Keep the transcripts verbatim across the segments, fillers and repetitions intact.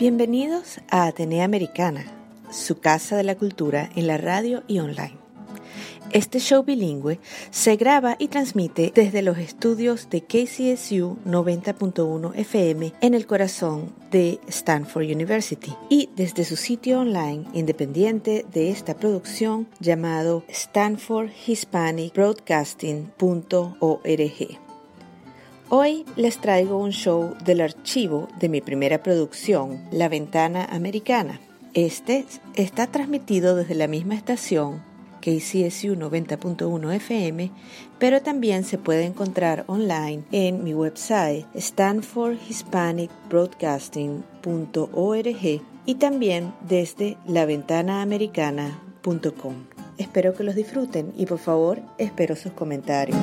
Bienvenidos a Atenea Americana, su casa de la cultura en la radio y online. Este show bilingüe se graba y transmite desde los estudios de K C S U noventa punto uno F M en el corazón de Stanford University y desde su sitio online independiente de esta producción llamado stanford hispanic broadcasting punto org. Hoy les traigo un show del archivo de mi primera producción, La Ventana Americana. Este está transmitido desde la misma estación K C S U noventa punto uno F M, pero también se puede encontrar online en mi website stanford hispanic broadcasting punto org y también desde la ventana americana punto com. Espero que los disfruten y por favor espero sus comentarios.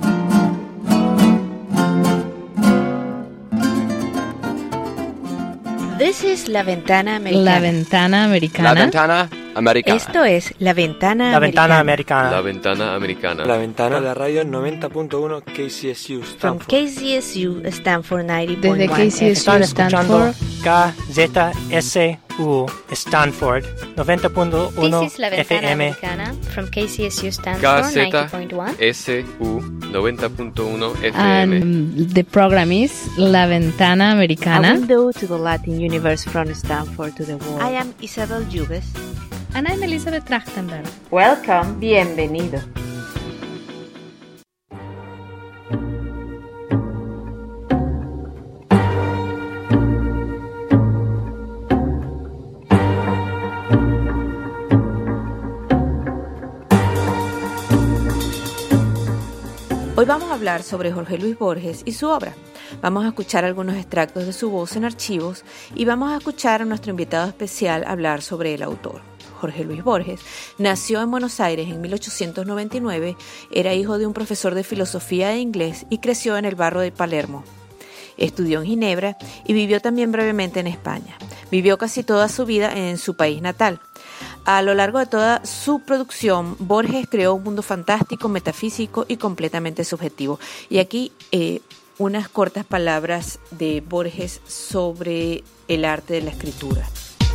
This is La Ventana Americana. La Ventana Americana. La Ventana Americana. Esto es La Ventana La Americana. Ventana Americana. La Ventana Americana. La Ventana de la radio noventa punto uno K C S U From Stanford. K C S U Stanford noventa punto uno. Desde K C S U Están escuchando Stanford. K Z S U Stanford noventa punto uno This is La F Ventana M. Americana from K C S U K Stanford Z noventa punto uno. S U noventa punto uno F M. And the program is La Ventana A Americana. window to the Latin universe from Stanford to the world. I am Isabel Yugues. And I'm Elizabeth Trachtenberg. Welcome, bienvenido. Hoy vamos a hablar sobre Jorge Luis Borges y su obra. Vamos a escuchar algunos extractos de su voz en archivos y vamos a escuchar a nuestro invitado especial hablar sobre el autor. Jorge Luis Borges nació en Buenos Aires en mil ochocientos noventa y nueve, era hijo de un profesor de filosofía e inglés y creció en el barrio de Palermo. Estudió en Ginebra y vivió también brevemente en España. Vivió casi toda su vida en su país natal. A lo largo de toda su producción, Borges creó un mundo fantástico, metafísico y completamente subjetivo. Y aquí eh, unas cortas palabras de Borges sobre el arte de la escritura.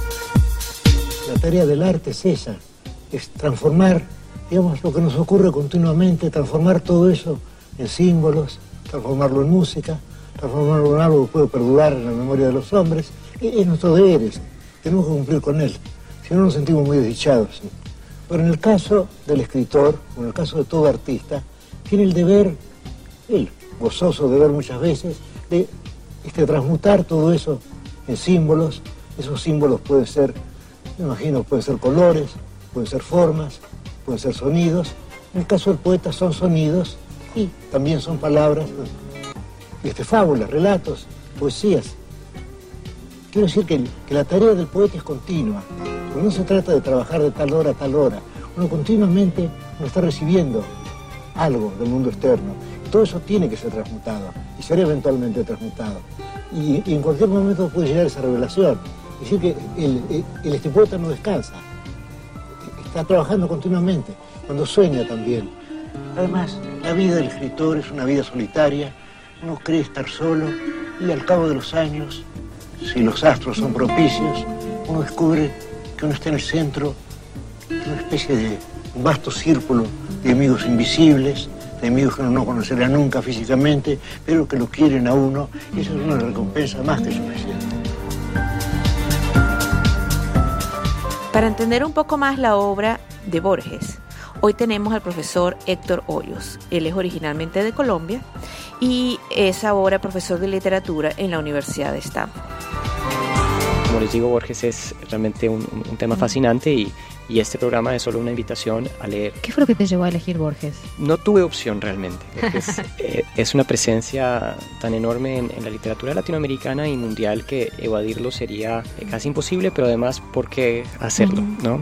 La tarea del arte es esa, es transformar, digamos, lo que nos ocurre continuamente, transformar todo eso en símbolos, transformarlo en música, transformarlo en algo que puede perdurar en la memoria de los hombres. Es nuestro deber, ese. Tenemos que cumplir con él, si no nos sentimos muy desdichados. ¿Sí? Pero en el caso del escritor, o en el caso de todo artista, tiene el deber, el gozoso deber muchas veces, de este, transmutar todo eso en símbolos. Esos símbolos pueden ser, me imagino, pueden ser colores, pueden ser formas, pueden ser sonidos. En el caso del poeta son sonidos y también son palabras, este, fábulas, relatos, poesías. Quiero decir que, que la tarea del poeta es continua. Porque no se trata de trabajar de tal hora a tal hora. Uno continuamente uno está recibiendo algo del mundo externo. Y todo eso tiene que ser transmutado y será eventualmente transmutado. Y, y en cualquier momento puede llegar esa revelación. Es decir, que el, el, el este poeta no descansa. Está trabajando continuamente. Cuando sueña también. Además, la vida del escritor es una vida solitaria. Uno cree estar solo y al cabo de los años, si los astros son propicios, uno descubre que uno está en el centro de una especie de un vasto círculo de amigos invisibles, de amigos que uno no conocerá nunca físicamente, pero que lo quieren a uno, y eso es una recompensa más que suficiente. Para entender un poco más la obra de Borges, hoy tenemos al profesor Héctor Hoyos. Él es originalmente de Colombia y es ahora profesor de literatura en la Universidad de Stanford. Como les digo, Borges es realmente un, un tema fascinante y, y este programa es solo una invitación a leer. ¿Qué fue lo que te llevó a elegir Borges? No tuve opción realmente. Borges eh, es una presencia tan enorme en, en la literatura latinoamericana y mundial que evadirlo sería eh, casi imposible, pero además, ¿por qué hacerlo? ¿No?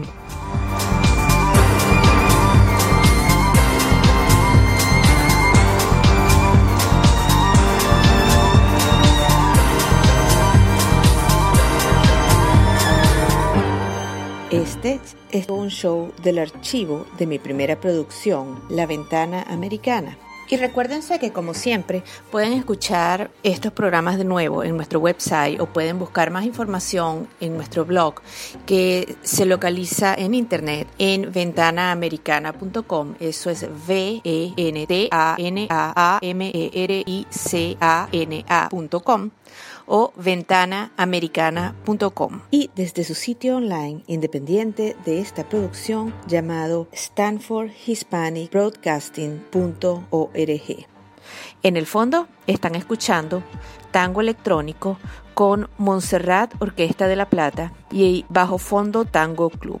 Este es un show del archivo de mi primera producción, La Ventana Americana. Y recuérdense que, como siempre, pueden escuchar estos programas de nuevo en nuestro website o pueden buscar más información en nuestro blog, que se localiza en internet en ventana americana punto com. Eso es V E N T A N A A M E R I C A N A punto com o ventana americana punto com, y desde su sitio online independiente de esta producción llamado stanford hispanic broadcasting punto org. En el fondo están escuchando Tango Electrónico con Montserrat Orquesta de La Plata y Bajo Fondo Tango Club.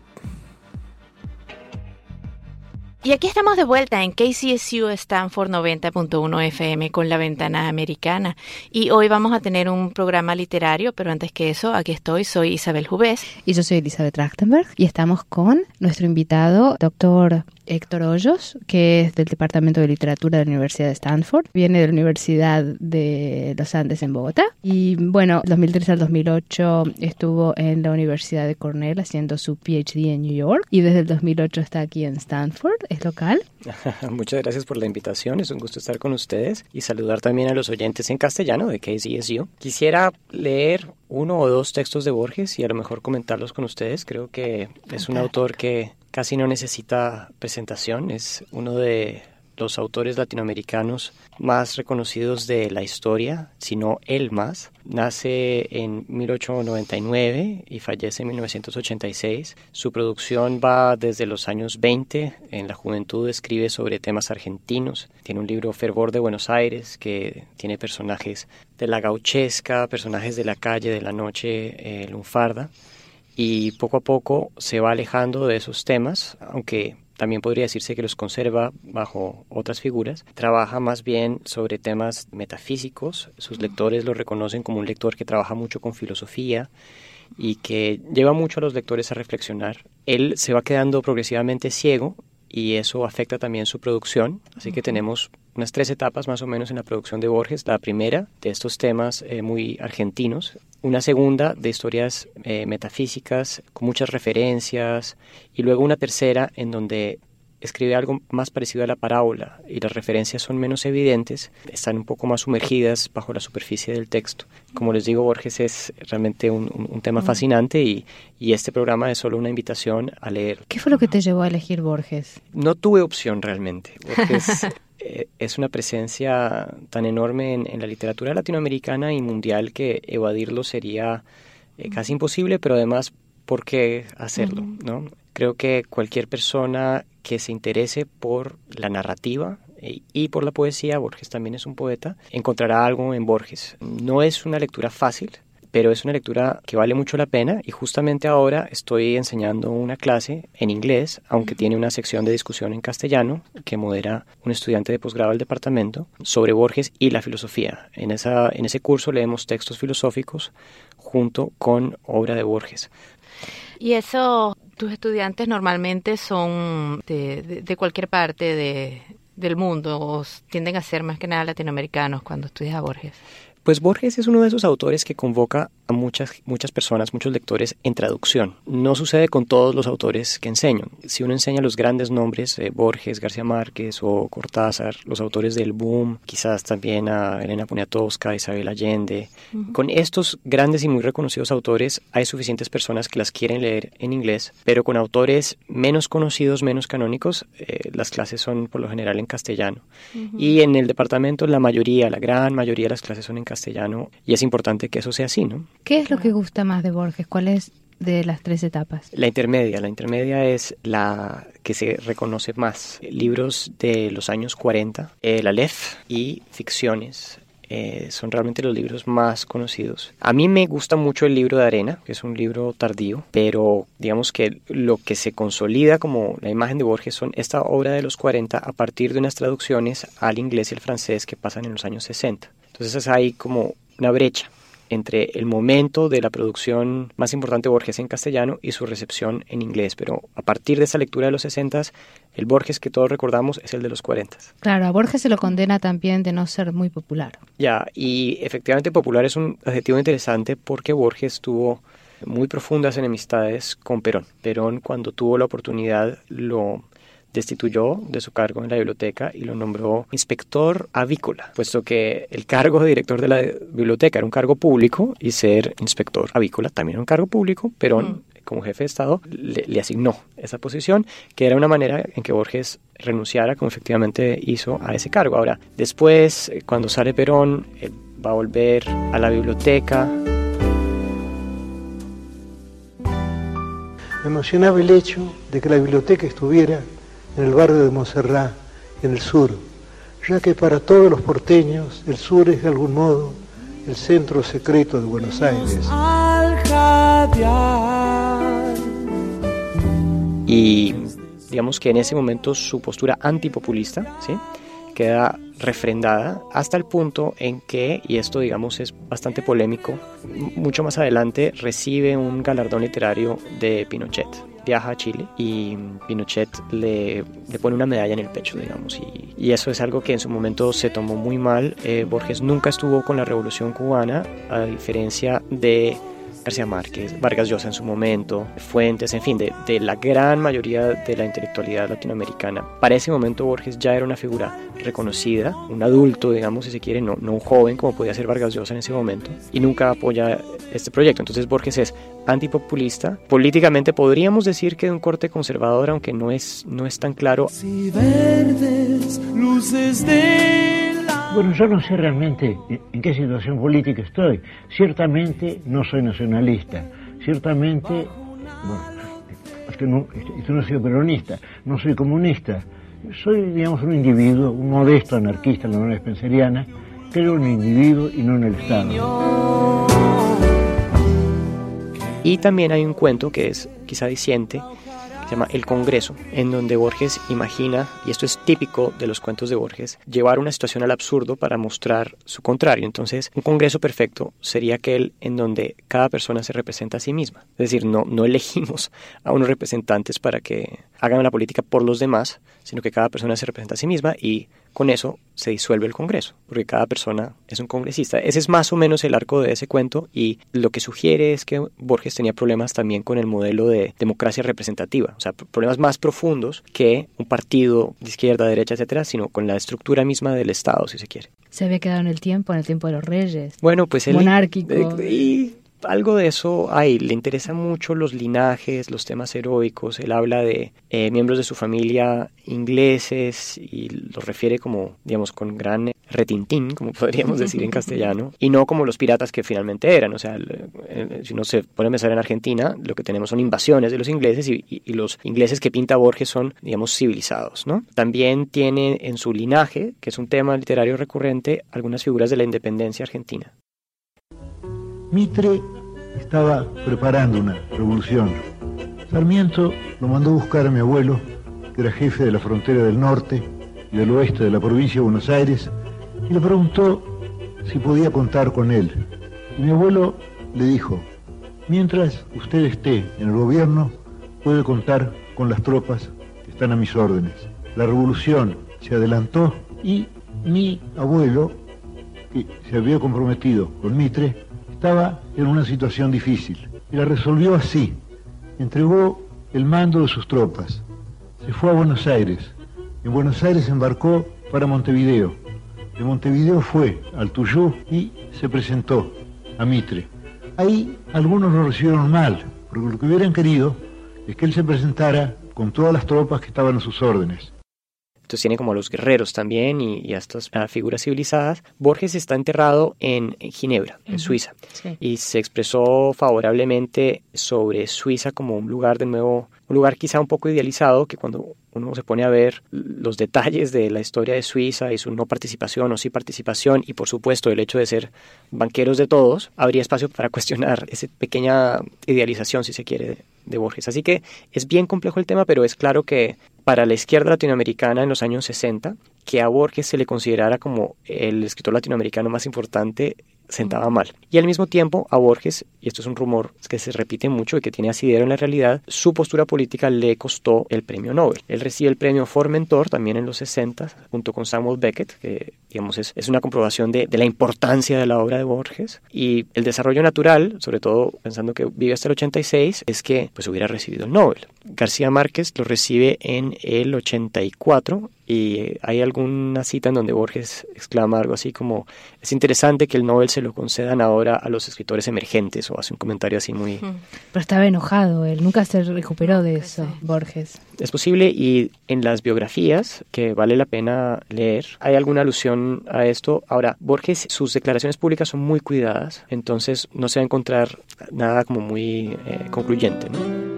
Y aquí estamos de vuelta en K C S U Stanford noventa punto uno F M con La Ventana Americana. Y hoy vamos a tener un programa literario, pero antes que eso, aquí estoy, soy Isabel Jubés. Y yo soy Elizabeth Trachtenberg y estamos con nuestro invitado, doctor Héctor Hoyos, que es del Departamento de Literatura de la Universidad de Stanford. Viene de la Universidad de los Andes en Bogotá. Y bueno, dos mil tres al dos mil ocho estuvo en la Universidad de Cornell haciendo su P H D en New York. Y desde el dos mil ocho está aquí en Stanford, es local. Muchas gracias por la invitación, es un gusto estar con ustedes y saludar también a los oyentes en castellano de K C S U. Quisiera leer uno o dos textos de Borges y a lo mejor comentarlos con ustedes. Creo que es un autor que casi no necesita presentación, es uno de los autores latinoamericanos más reconocidos de la historia, si no el más. Nace en mil ochocientos noventa y nueve y fallece en mil novecientos ochenta y seis. Su producción va desde los años veinte. En la juventud escribe sobre temas argentinos. Tiene un libro, Fervor de Buenos Aires, que tiene personajes de la gauchesca, personajes de la calle, de la noche eh, lunfarda. Y poco a poco se va alejando de esos temas, aunque también podría decirse que los conserva bajo otras figuras. Trabaja más bien sobre temas metafísicos. Sus lectores lo reconocen como un lector que trabaja mucho con filosofía y que lleva mucho a los lectores a reflexionar. Él se va quedando progresivamente ciego y eso afecta también su producción. Así que tenemos unas tres etapas más o menos en la producción de Borges. La primera, de estos temas eh, muy argentinos. Una segunda, de historias eh, metafísicas con muchas referencias. Y luego una tercera, en donde escribe algo más parecido a la parábola y las referencias son menos evidentes, están un poco más sumergidas bajo la superficie del texto. Como les digo, Borges es realmente un, un, un tema fascinante y, y este programa es solo una invitación a leer. ¿Qué fue lo que te llevó a elegir Borges? No tuve opción realmente. Borges eh, es una presencia tan enorme en, en la literatura latinoamericana y mundial que evadirlo sería eh, casi imposible, pero además, ¿por qué hacerlo? Uh-huh. ¿No? Creo que cualquier persona que se interese por la narrativa eh, y por la poesía, Borges también es un poeta, encontrará algo en Borges. No es una lectura fácil, pero es una lectura que vale mucho la pena y justamente ahora estoy enseñando una clase en inglés, aunque tiene una sección de discusión en castellano que modera un estudiante de posgrado del departamento sobre Borges y la filosofía. En, esa, en ese curso leemos textos filosóficos junto con obra de Borges. Y eso, tus estudiantes normalmente son de, de, de cualquier parte de, del mundo, o tienden a ser más que nada latinoamericanos cuando estudias a Borges. Pues Borges es uno de esos autores que convoca a muchas, muchas personas, muchos lectores en traducción. No sucede con todos los autores que enseño. Si uno enseña los grandes nombres, eh, Borges, García Márquez o Cortázar, los autores del boom, quizás también a Elena Poniatowska, Isabel Allende. Uh-huh. Con estos grandes y muy reconocidos autores hay suficientes personas que las quieren leer en inglés, pero con autores menos conocidos, menos canónicos, eh, las clases son por lo general en castellano. Uh-huh. Y en el departamento la mayoría, la gran mayoría de las clases son en castellano y es importante que eso sea así, ¿no? ¿Qué es lo que gusta más de Borges? ¿Cuál es de las tres etapas? La intermedia. La intermedia es la que se reconoce más. Libros de los años cuarenta, el Aleph y ficciones. Eh, son realmente los libros más conocidos. A mí me gusta mucho el libro de Arena, que es un libro tardío, pero digamos que lo que se consolida como la imagen de Borges son esta obra de los cuarenta a partir de unas traducciones al inglés y al francés que pasan en los años sesenta. Entonces hay como una brecha entre el momento de la producción más importante de Borges en castellano y su recepción en inglés, pero a partir de esa lectura de los sesentas, el Borges que todos recordamos es el de los cuarentas. Claro, a Borges se lo condena también de no ser muy popular. Ya, y efectivamente popular es un adjetivo interesante porque Borges tuvo muy profundas enemistades con Perón. Perón, cuando tuvo la oportunidad, lo destituyó de su cargo en la biblioteca y lo nombró inspector avícola, puesto que el cargo de director de la biblioteca era un cargo público y ser inspector avícola también era un cargo público, pero mm. como jefe de Estado le, le asignó esa posición, que era una manera en que Borges renunciara, como efectivamente hizo, a ese cargo. Ahora, después, cuando sale Perón, él va a volver a la biblioteca. Me emocionaba el hecho de que la biblioteca estuviera en el barrio de Montserrat, en el sur, ya que para todos los porteños el sur es de algún modo el centro secreto de Buenos Aires. Y digamos que en ese momento su postura antipopulista, ¿sí?, queda refrendada hasta el punto en que, y esto digamos es bastante polémico, mucho más adelante recibe un galardón literario de Pinochet. Viaja a Chile y Pinochet le, le pone una medalla en el pecho, digamos, y, y eso es algo que en su momento se tomó muy mal. Eh, Borges nunca estuvo con la Revolución Cubana, a diferencia de García Márquez, Vargas Llosa en su momento, Fuentes, en fin, de, de la gran mayoría de la intelectualidad latinoamericana. Para ese momento Borges ya era una figura reconocida, un adulto, digamos, si se quiere, no, no un joven como podía ser Vargas Llosa en ese momento, y nunca apoya este proyecto. Entonces Borges es antipopulista. Políticamente podríamos decir que de un corte conservador, aunque no es, no es tan claro. Si verdes, luces de... Bueno, yo no sé realmente en qué situación política estoy. Ciertamente no soy nacionalista. Ciertamente, bueno, es que no, es que no soy peronista, no soy comunista. Soy, digamos, un individuo, un modesto anarquista en la manera spenceriana. Creo en el individuo y no en el Estado. Y también hay un cuento que es quizá diciente, se llama El Congreso, en donde Borges imagina, y esto es típico de los cuentos de Borges, llevar una situación al absurdo para mostrar su contrario. Entonces, un congreso perfecto sería aquel en donde cada persona se representa a sí misma. Es decir, no, no elegimos a unos representantes para que hagan la política por los demás, sino que cada persona se representa a sí misma y con eso se disuelve el Congreso, porque cada persona es un congresista. Ese es más o menos el arco de ese cuento y lo que sugiere es que Borges tenía problemas también con el modelo de democracia representativa, o sea, problemas más profundos que un partido de izquierda, derecha, etcétera, sino con la estructura misma del Estado, si se quiere. Se había quedado en el tiempo, en el tiempo de los reyes. Bueno, pues él... monárquico. Eh, y algo de eso hay. Le interesan mucho los linajes, los temas heroicos. Él habla de eh, miembros de su familia ingleses y los refiere como, digamos, con gran retintín, como podríamos decir en castellano, y no como los piratas que finalmente eran. O sea, el, el, si uno se pone a pensar en Argentina, lo que tenemos son invasiones de los ingleses y, y, y los ingleses que pinta Borges son, digamos, civilizados, ¿no? También tiene en su linaje, que es un tema literario recurrente, algunas figuras de la independencia argentina. Mitre estaba preparando una revolución. Sarmiento lo mandó a buscar a mi abuelo, que era jefe de la frontera del norte y del oeste de la provincia de Buenos Aires, y le preguntó si podía contar con él. Y mi abuelo le dijo: mientras usted esté en el gobierno, puede contar con las tropas que están a mis órdenes. La revolución se adelantó y mi abuelo, que se había comprometido con Mitre, estaba en una situación difícil y la resolvió así. Entregó el mando de sus tropas, se fue a Buenos Aires. En Buenos Aires embarcó para Montevideo. De Montevideo fue al Tuyú y se presentó a Mitre. Ahí algunos lo recibieron mal, porque lo que hubieran querido es que él se presentara con todas las tropas que estaban a sus órdenes. Entonces tiene como a los guerreros también y, y a estas a figuras civilizadas. Borges está enterrado en, en Ginebra, en uh-huh. Suiza, sí. Y se expresó favorablemente sobre Suiza como un lugar de nuevo, un lugar quizá un poco idealizado, que cuando uno se pone a ver los detalles de la historia de Suiza y su no participación o sí participación y por supuesto el hecho de ser banqueros de todos, habría espacio para cuestionar esa pequeña idealización, si se quiere, de, de Borges. Así que es bien complejo el tema, pero es claro que para la izquierda latinoamericana en los años sesenta, que a Borges se le considerara como el escritor latinoamericano más importante, sentaba mal. Y al mismo tiempo a Borges, y esto es un rumor que se repite mucho y que tiene asidero en la realidad, su postura política le costó el premio Nobel. Él recibe el premio Formentor también en los sesenta, junto con Samuel Beckett, que digamos, es, es una comprobación de, de la importancia de la obra de Borges. Y el desarrollo natural, sobre todo pensando que vive hasta el ochenta y seis, es que pues hubiera recibido el Nobel. García Márquez lo recibe en el ochenta y cuatro y hay alguna cita en donde Borges exclama algo así como: es interesante que el Nobel se lo concedan ahora a los escritores emergentes, o hace un comentario así muy... Pero estaba enojado, él nunca se recuperó de eso, Borges. Es posible, y en las biografías, que vale la pena leer, hay alguna alusión a esto. Ahora, Borges, sus declaraciones públicas son muy cuidadas, entonces no se va a encontrar nada como muy eh, concluyente, ¿no?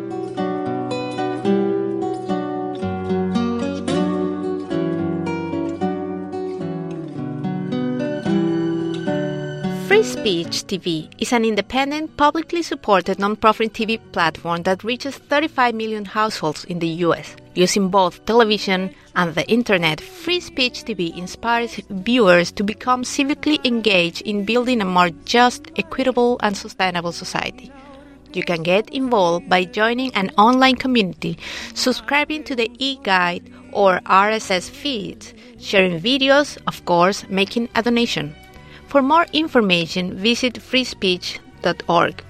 Free Speech T V is an independent, publicly supported non-profit T V platform that reaches thirty-five million households in the U S. Using both television and the internet, Free Speech T V inspires viewers to become civically engaged in building a more just, equitable, and sustainable society. You can get involved by joining an online community, subscribing to the e-guide or R S S feeds, sharing videos, of course, making a donation. For more information, visit free speech dot org.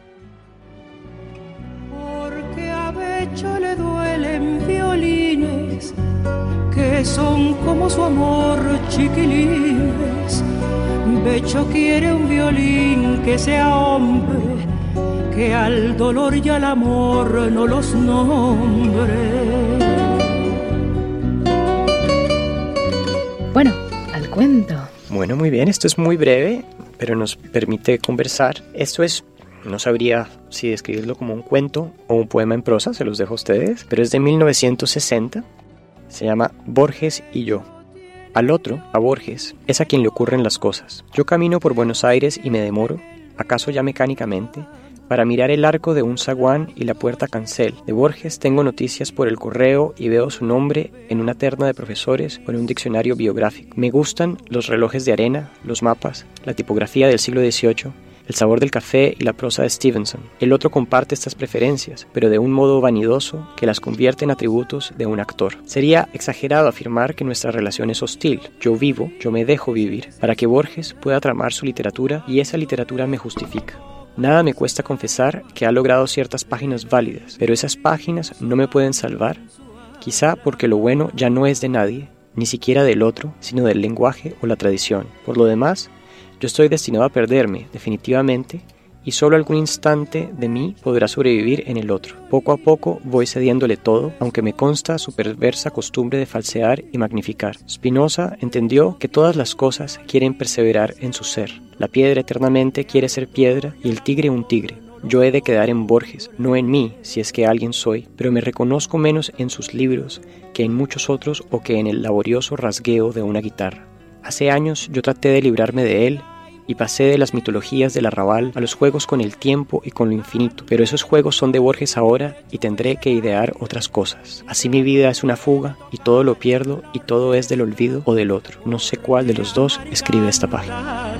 Porque a Becho le duelen violines que son como su amor chiquilines. Becho quiere un violín que sea hombre, que al dolor y al amor no los nombre. Bueno, al cuento. Bueno, muy bien, esto es muy breve, pero nos permite conversar. Esto es, no sabría si describirlo como un cuento o un poema en prosa, se los dejo a ustedes, pero es de mil novecientos sesenta, se llama Borges y yo. Al otro, a Borges, es a quien le ocurren las cosas. Yo camino por Buenos Aires y me demoro, acaso ya mecánicamente, para mirar el arco de un zaguán y la puerta cancel. De Borges tengo noticias por el correo y veo su nombre en una terna de profesores o en un diccionario biográfico. Me gustan los relojes de arena, los mapas, la tipografía del siglo dieciocho, el sabor del café y la prosa de Stevenson. El otro comparte estas preferencias, pero de un modo vanidoso que las convierte en atributos de un actor. Sería exagerado afirmar que nuestra relación es hostil. Yo vivo, yo me dejo vivir, para que Borges pueda tramar su literatura y esa literatura me justifica. Nada me cuesta confesar que ha logrado ciertas páginas válidas, pero esas páginas no me pueden salvar, quizá porque lo bueno ya no es de nadie, ni siquiera del otro, sino del lenguaje o la tradición. Por lo demás, yo estoy destinado a perderme, definitivamente, y solo algún instante de mí podrá sobrevivir en el otro. Poco a poco voy cediéndole todo, aunque me consta su perversa costumbre de falsear y magnificar. Spinoza entendió que todas las cosas quieren perseverar en su ser. La piedra eternamente quiere ser piedra y el tigre un tigre. Yo he de quedar en Borges, no en mí, si es que alguien soy, pero me reconozco menos en sus libros que en muchos otros o que en el laborioso rasgueo de una guitarra. Hace años yo traté de librarme de él, y pasé de las mitologías del arrabal a los juegos con el tiempo y con lo infinito. Pero esos juegos son de Borges ahora y tendré que idear otras cosas. Así mi vida es una fuga y todo lo pierdo y todo es del olvido o del otro. No sé cuál de los dos escribe esta página.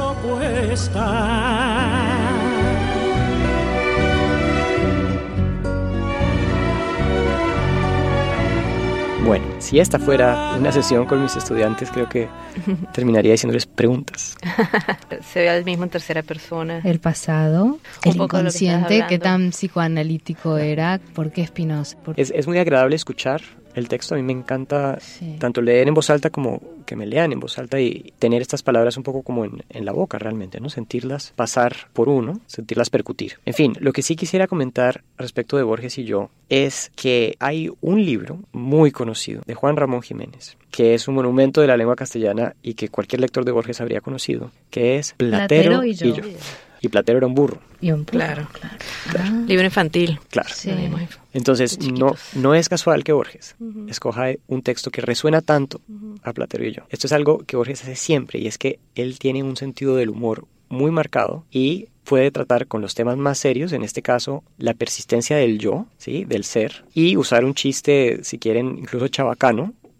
Bueno, si esta fuera una sesión con mis estudiantes, creo que terminaría diciéndoles preguntas. Se ve al mismo en tercera persona. El pasado, el poco inconsciente, que qué tan psicoanalítico era, ¿por qué Spinoza? ¿Por... Es, es muy agradable escuchar el texto, a mí me encanta sí. tanto leer en voz alta como que me lean en voz alta y tener estas palabras un poco como en, en la boca realmente, ¿no? Sentirlas pasar por uno, sentirlas percutir. En fin, lo que sí quisiera comentar respecto de Borges y yo es que hay un libro muy conocido de Juan Ramón Jiménez, que es un monumento de la lengua castellana y que cualquier lector de Borges habría conocido, que es Platero, Platero y, yo. y yo. Y Platero era un burro. Y un burro, claro. claro. claro. Ah. Libro infantil. Claro. Sí. Entonces, no, no es casual que Borges uh-huh. escoja un texto que resuena tanto uh-huh. a Platero y yo. Esto es algo que Borges hace siempre, y es que él tiene un sentido del humor muy marcado y puede tratar con los temas más serios, en este caso la persistencia del yo, ¿sí? Del ser, y usar un chiste, si quieren, incluso chabacano,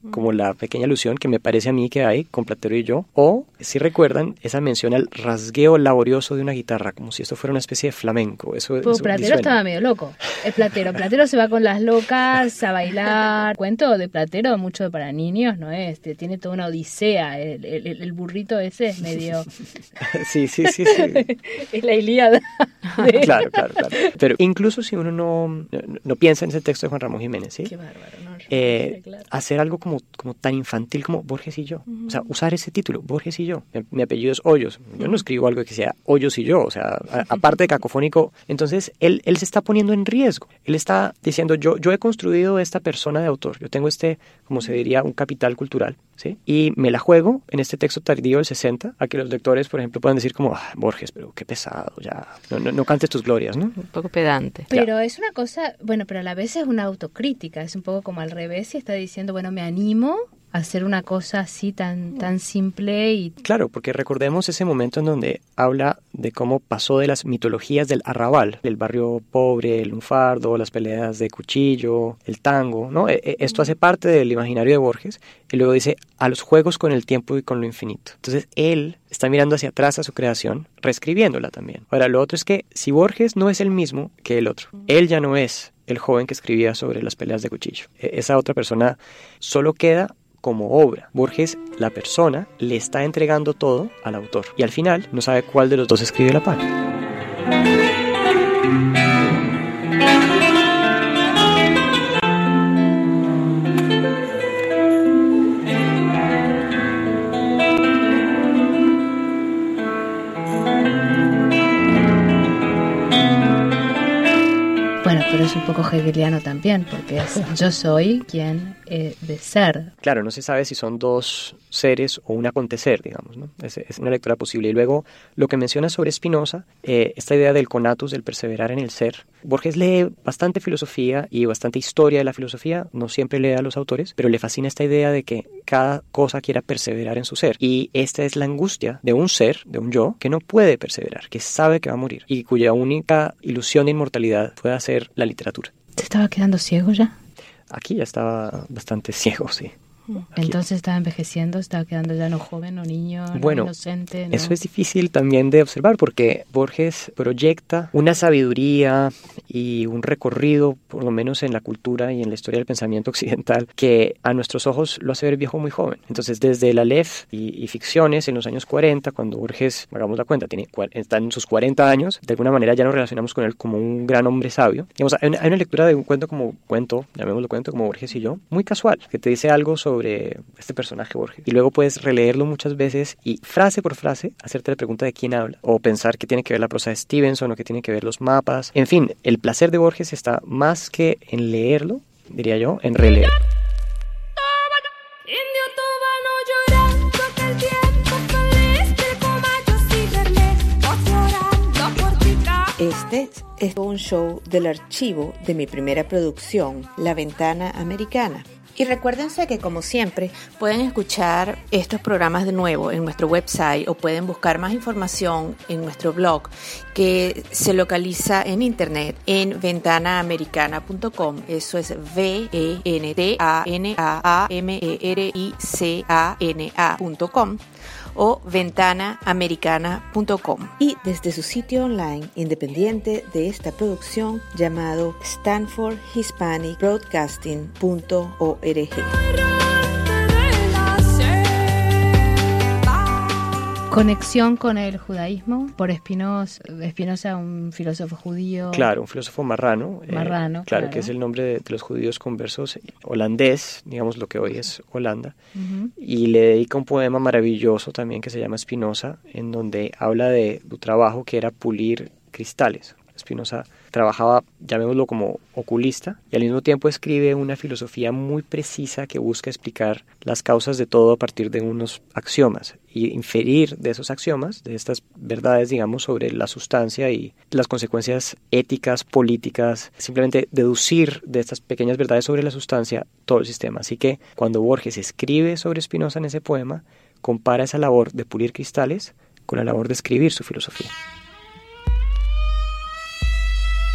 como la pequeña alusión que me parece a mí que hay con Platero y yo, o si recuerdan esa mención al rasgueo laborioso de una guitarra, como si esto fuera una especie de flamenco. Eso, pues eso Platero disuena. Estaba medio loco, es Platero. Platero se va con las locas a bailar. Cuento de Platero, mucho para niños, ¿no es? Tiene toda una odisea, el, el, el burrito ese es medio... sí, sí, sí, sí. Es la Ilíada. De... Claro, claro, claro. Pero incluso si uno no, no, no piensa en ese texto de Juan Ramón Jiménez, ¿sí? Qué bárbaro, ¿no? Eh, claro. Hacer algo como, como tan infantil como Borges y yo. Uh-huh. O sea, usar ese título, Borges y yo. Mi, mi apellido es Hoyos. Yo no escribo algo que sea Hoyos y yo. O sea, a, aparte de cacofónico. Entonces, él, él se está poniendo en riesgo. Él está diciendo, yo, yo he construido esta persona de autor. Yo tengo este, como se diría, un capital cultural, ¿sí? Y me la juego en este texto tardío del sesenta a que los lectores, por ejemplo, puedan decir como, ah, Borges, pero qué pesado, ya. No, no, no cantes tus glorias, ¿no? Un poco pedante. Pero ya. Es una cosa, bueno, pero a la vez es una autocrítica. Es un poco como al revés y está diciendo, bueno, me animo a hacer una cosa así tan, tan simple y... Claro, porque recordemos ese momento en donde habla de cómo pasó de las mitologías del arrabal, del barrio pobre, el lunfardo, las peleas de cuchillo, el tango, ¿no? Esto hace parte del imaginario de Borges y luego dice a los juegos con el tiempo y con lo infinito. Entonces él está mirando hacia atrás a su creación, reescribiéndola también. Ahora, lo otro es que si Borges no es el mismo que el otro, él ya no es el joven que escribía sobre las peleas de cuchillo. Esa otra persona solo queda como obra. Borges, la persona, le está entregando todo al autor y al final no sabe cuál de los dos escribe la par. Bueno, pero es un poco hegeliano también, porque es yo soy quien he de ser. Claro, no se sabe si son dos seres o un acontecer, digamos, ¿no? Es, es una lectura posible. Y luego, lo que menciona sobre Spinoza, eh, esta idea del conatus, del perseverar en el ser. Borges lee bastante filosofía y bastante historia de la filosofía, no siempre lee a los autores, pero le fascina esta idea de que cada cosa quiera perseverar en su ser. Y esta es la angustia de un ser, de un yo, que no puede perseverar, que sabe que va a morir y cuya única ilusión de inmortalidad puede ser la literatura. ¿Te estaba quedando ciego ya? Aquí ya estaba bastante ciego, sí. Aquí. Entonces estaba envejeciendo, estaba quedando ya no joven, no niño, bueno, no inocente. ¿No? Eso es difícil también de observar porque Borges proyecta una sabiduría y un recorrido, por lo menos en la cultura y en la historia del pensamiento occidental, que a nuestros ojos lo hace ver viejo muy joven. Entonces, desde el Aleph y, y ficciones en los años cuarenta, cuando Borges, hagamos la cuenta, tiene, está en sus cuarenta años, de alguna manera ya nos relacionamos con él como un gran hombre sabio. Digamos, hay una, hay una lectura de un cuento como cuento, llamémoslo cuento, como Borges y yo, muy casual, que te dice algo sobre sobre este personaje Borges y luego puedes releerlo muchas veces y frase por frase hacerte la pregunta de quién habla o pensar qué tiene que ver la prosa de Stevenson o qué tiene que ver los mapas. En fin, el placer de Borges está más que en leerlo, diría yo, en releer. Este es un show del archivo de mi primera producción, La Ventana Americana. Y recuérdense que, como siempre, pueden escuchar estos programas de nuevo en nuestro website o pueden buscar más información en nuestro blog que se localiza en internet en ventana americana punto com. Eso es V E N T A N A A M E R I C A N A punto com o ventana americana punto com y desde su sitio online independiente de esta producción llamado stanford hispanic broadcasting punto org. Conexión con el judaísmo por Spinoza, Spinoza, un filósofo judío. Claro, un filósofo marrano. Marrano, eh, claro, claro. Que es el nombre de, de los judíos conversos, holandés, digamos lo que hoy es Holanda. Uh-huh. Y le dedica un poema maravilloso también que se llama Spinoza, en donde habla de su trabajo que era pulir cristales. Spinoza trabajaba, llamémoslo como oculista, y al mismo tiempo escribe una filosofía muy precisa que busca explicar las causas de todo a partir de unos axiomas y inferir de esos axiomas, de estas verdades, digamos, sobre la sustancia y las consecuencias éticas, políticas, simplemente deducir de estas pequeñas verdades sobre la sustancia todo el sistema. Así que cuando Borges escribe sobre Spinoza en ese poema, compara esa labor de pulir cristales con la labor de escribir su filosofía.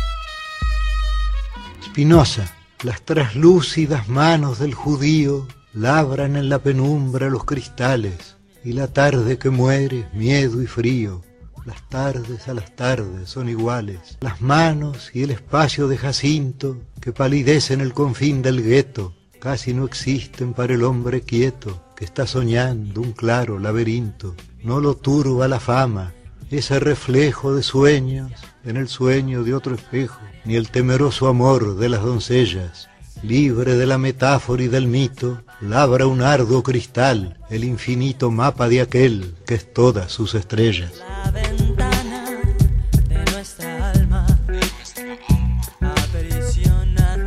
Spinoza, las traslúcidas manos del judío labran en la penumbra los cristales, y la tarde que muere, miedo y frío. Las tardes a las tardes son iguales, las manos y el espacio de Jacinto, que palidecen el confín del gueto, casi no existen para el hombre quieto, que está soñando un claro laberinto. No lo turba la fama, ese reflejo de sueños en el sueño de otro espejo, ni el temeroso amor de las doncellas. Libre de la metáfora y del mito, labra un arduo cristal, el infinito mapa de aquel que es todas sus estrellas. La ventana de nuestra alma, aprisionada.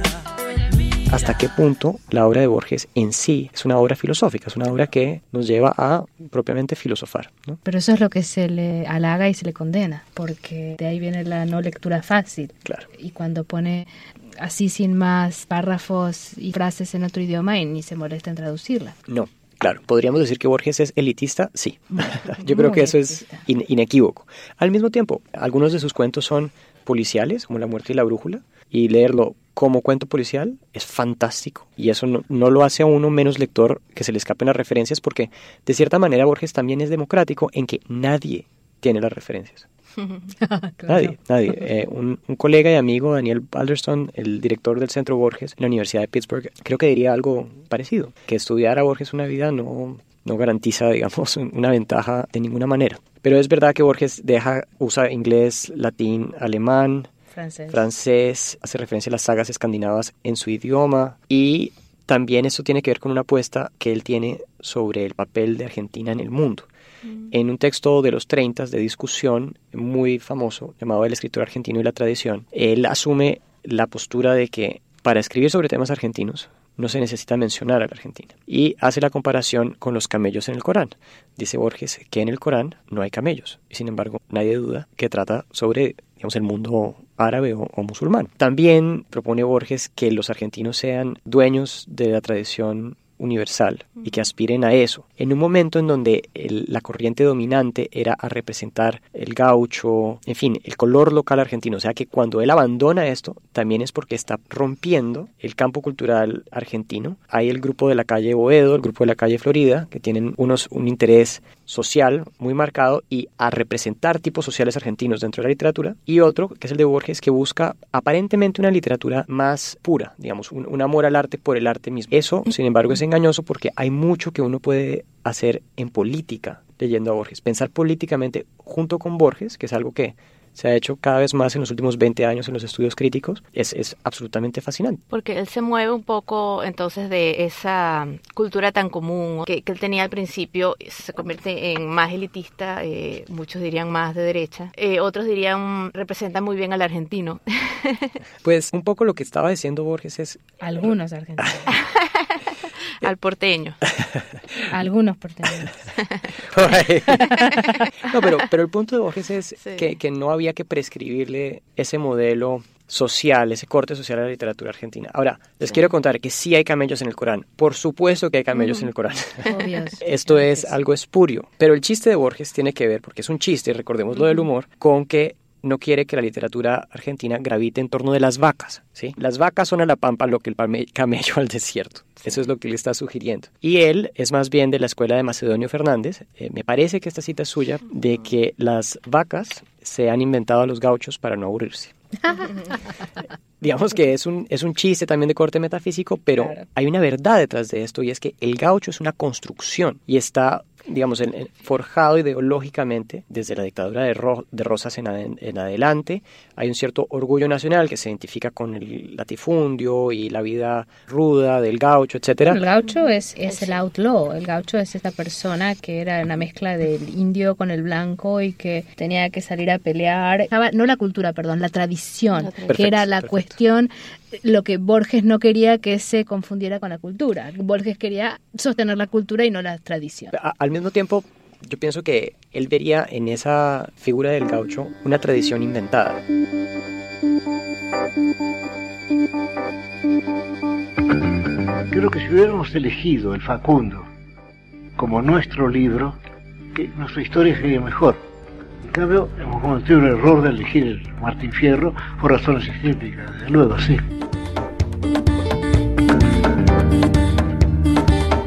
¿Hasta qué punto la obra de Borges en sí es una obra filosófica? Es una obra que nos lleva a propiamente filosofar, ¿no? Pero eso es lo que se le halaga y se le condena, porque de ahí viene la no lectura fácil. Claro. Y cuando pone así sin más párrafos y frases en otro idioma y ni se molesta en traducirla. No, claro. ¿Podríamos decir que Borges es elitista? Sí. Yo creo que eso es in- inequívoco. Al mismo tiempo, algunos de sus cuentos son policiales, como La muerte y la brújula, y leerlo como cuento policial es fantástico. Y eso no, no lo hace a uno menos lector que se le escapen las referencias, porque de cierta manera Borges también es democrático en que nadie tiene las referencias. Claro. Nadie, nadie. Eh, un, un colega y amigo, Daniel Balderston, el director del Centro Borges en la Universidad de Pittsburgh, creo que diría algo parecido, que estudiar a Borges una vida no, no garantiza, digamos, una ventaja de ninguna manera. Pero es verdad que Borges deja, usa inglés, latín, alemán, Francés. francés, hace referencia a las sagas escandinavas en su idioma, y también eso tiene que ver con una apuesta que él tiene sobre el papel de Argentina en el mundo. En un texto de los treinta de discusión muy famoso llamado El escritor argentino y la tradición, él asume la postura de que para escribir sobre temas argentinos no se necesita mencionar a la Argentina, y hace la comparación con los camellos en el Corán. Dice Borges que en el Corán no hay camellos, y sin embargo nadie duda que trata sobre, digamos, el mundo árabe o, o musulmán. También propone Borges que los argentinos sean dueños de la tradición universal y que aspiren a eso, en un momento en donde el, la corriente dominante era a representar el gaucho, en fin, el color local argentino. O sea que cuando él abandona esto, también es porque está rompiendo el campo cultural argentino. Hay el grupo de la calle Boedo, el grupo de la calle Florida, que tienen unos un interés social muy marcado y a representar tipos sociales argentinos dentro de la literatura, y otro, que es el de Borges, que busca aparentemente una literatura más pura, digamos, un, un amor al arte por el arte mismo. Eso, sin embargo, es engañoso porque hay mucho que uno puede hacer en política leyendo a Borges. Pensar políticamente junto con Borges, que es algo que se ha hecho cada vez más en los últimos veinte años en los estudios críticos, es, es absolutamente fascinante. Porque él se mueve un poco entonces de esa cultura tan común que, que él tenía al principio, se convierte en más elitista, eh, muchos dirían más de derecha, eh, otros dirían representa muy bien al argentino. Pues un poco lo que estaba diciendo Borges es... Algunos argentinos. Al porteño. Algunos porteños. No, pero, pero el punto de Borges es Sí. que, que no había que prescribirle ese modelo social, ese corte social a la literatura argentina. Ahora, les Sí. quiero contar que sí hay camellos en el Corán. Por supuesto que hay camellos Mm. en el Corán. Obvios. Esto es algo espurio. Pero el chiste de Borges tiene que ver, porque es un chiste, recordemos lo del humor, con que no quiere que la literatura argentina gravite en torno de las vacas, ¿sí? Las vacas son a la pampa lo que el pame- camello al desierto. Eso es lo que le está sugiriendo. Y él es más bien de la escuela de Macedonio Fernández. Eh, me parece que esta cita es suya, de que las vacas se han inventado a los gauchos para no aburrirse. Digamos que es un, es un chiste también de corte metafísico, pero Claro. hay una verdad detrás de esto, y es que el gaucho es una construcción y está, digamos, en- en- forjado ideológicamente desde la dictadura de, Ro- de Rosas en, ade- en adelante. Hay un cierto orgullo nacional que se identifica con el latifundio y la vida ruda del gaucho, etcétera. El gaucho es, es el outlaw, el gaucho es esta persona que era una mezcla del indio con el blanco y que tenía que salir a pelear. Estaba- No la cultura, perdón, la tradición, La tradición. que era Perfecto, la perfecto. cuestión, lo que Borges no quería que se confundiera con la cultura. Borges quería sostener la cultura y no la tradición. A- al mismo tiempo, yo pienso que él vería en esa figura del gaucho una tradición inventada. Creo que si hubiéramos elegido el Facundo como nuestro libro, que nuestra historia sería mejor. En cambio, hemos cometido el error de elegir el Martín Fierro por razones estéticas, desde luego, sí.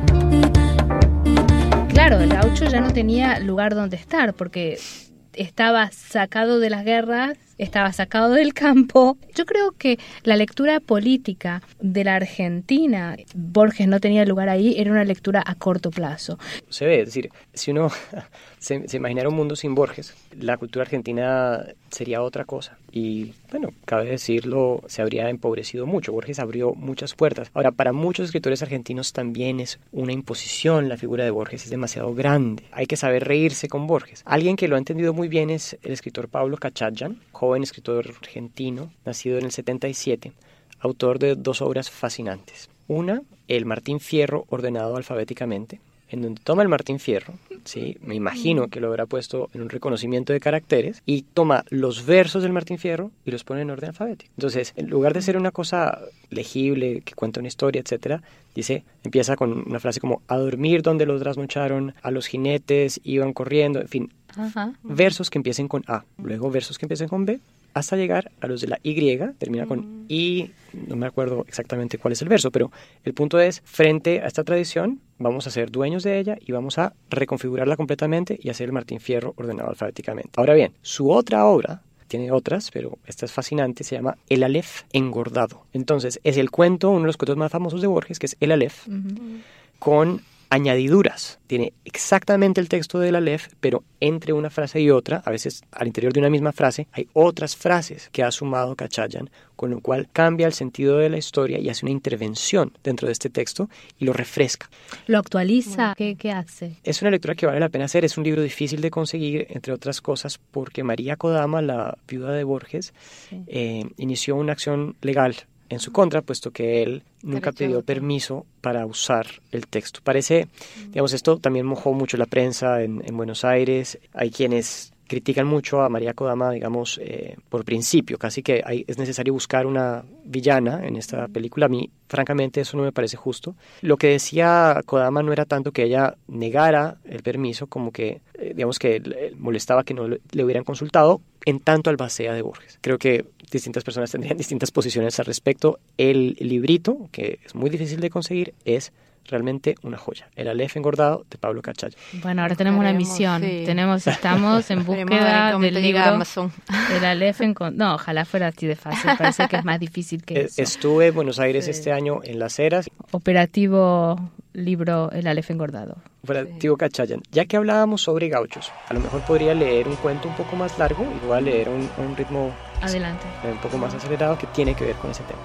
gaucho ya no tenía lugar donde estar porque estaba sacado de las guerras, estaba sacado del campo. Yo creo que la lectura política de la Argentina, Borges no tenía lugar ahí, era una lectura a corto plazo. Se ve, es decir, si uno se, se imaginara un mundo sin Borges, la cultura argentina sería otra cosa. Y bueno, cabe decirlo, se habría empobrecido mucho. Borges abrió muchas puertas. Ahora, para muchos escritores argentinos también es una imposición la figura de Borges, es demasiado grande. Hay que saber reírse con Borges. Alguien que lo ha entendido muy bien es el escritor Pablo Cachagyan, joven escritor argentino, nacido en el setenta y siete, autor de dos obras fascinantes. Una, El Martín Fierro ordenado alfabéticamente, en donde toma el Martín Fierro, ¿sí? Me imagino que lo habrá puesto en un reconocimiento de caracteres, y toma los versos del Martín Fierro y los pone en orden alfabético. Entonces, en lugar de ser una cosa legible, que cuenta una historia, etcétera, dice, empieza con una frase como, a dormir donde los trasnocharon, a los jinetes iban corriendo, en fin, Ajá. versos que empiecen con A, luego versos que empiecen con B, hasta llegar a los de la Y, termina con I, no me acuerdo exactamente cuál es el verso, pero el punto es, frente a esta tradición, vamos a ser dueños de ella y vamos a reconfigurarla completamente y hacer el Martín Fierro ordenado alfabéticamente. Ahora bien, su otra obra, tiene otras, pero esta es fascinante, se llama El Aleph engordado. Entonces, es el cuento, uno de los cuentos más famosos de Borges, que es El Aleph, uh-huh. con añadiduras. Tiene exactamente el texto del Aleph, pero entre una frase y otra, a veces al interior de una misma frase, hay otras frases que ha sumado Cachagyan, con lo cual cambia el sentido de la historia y hace una intervención dentro de este texto y lo refresca. ¿Lo actualiza? ¿Qué, qué hace? Es una lectura que vale la pena hacer. Es un libro difícil de conseguir, entre otras cosas, porque María Kodama, la viuda de Borges, sí. eh, inició una acción legal en su contra, puesto que él nunca pidió permiso para usar el texto. Parece, digamos, esto también mojó mucho la prensa en, en Buenos Aires. Hay quienes critican mucho a María Kodama, digamos, eh, por principio, casi que hay, es necesario buscar una villana en esta película. A mí, francamente, eso no me parece justo. Lo que decía Kodama no era tanto que ella negara el permiso, como que, eh, digamos, que le molestaba que no le, le hubieran consultado en tanto albacea de Borges. Creo que distintas personas tendrían distintas posiciones al respecto. El librito, que es muy difícil de conseguir, es realmente una joya. El Aleph engordado de Pablo Cachagyan. Bueno, ahora tenemos una misión. Sí. Tenemos, estamos en búsqueda del libro Amazon. El Aleph engordado. No, ojalá fuera así de fácil. Parece que es más difícil que eso. Estuve en Buenos Aires sí. este año en Las Heras. Operativo libro El Aleph engordado. Operativo sí. Cachagyan. Ya que hablábamos sobre gauchos, a lo mejor podría leer un cuento un poco más largo y voy a leer un, un ritmo adelante un poco más acelerado que tiene que ver con ese tema.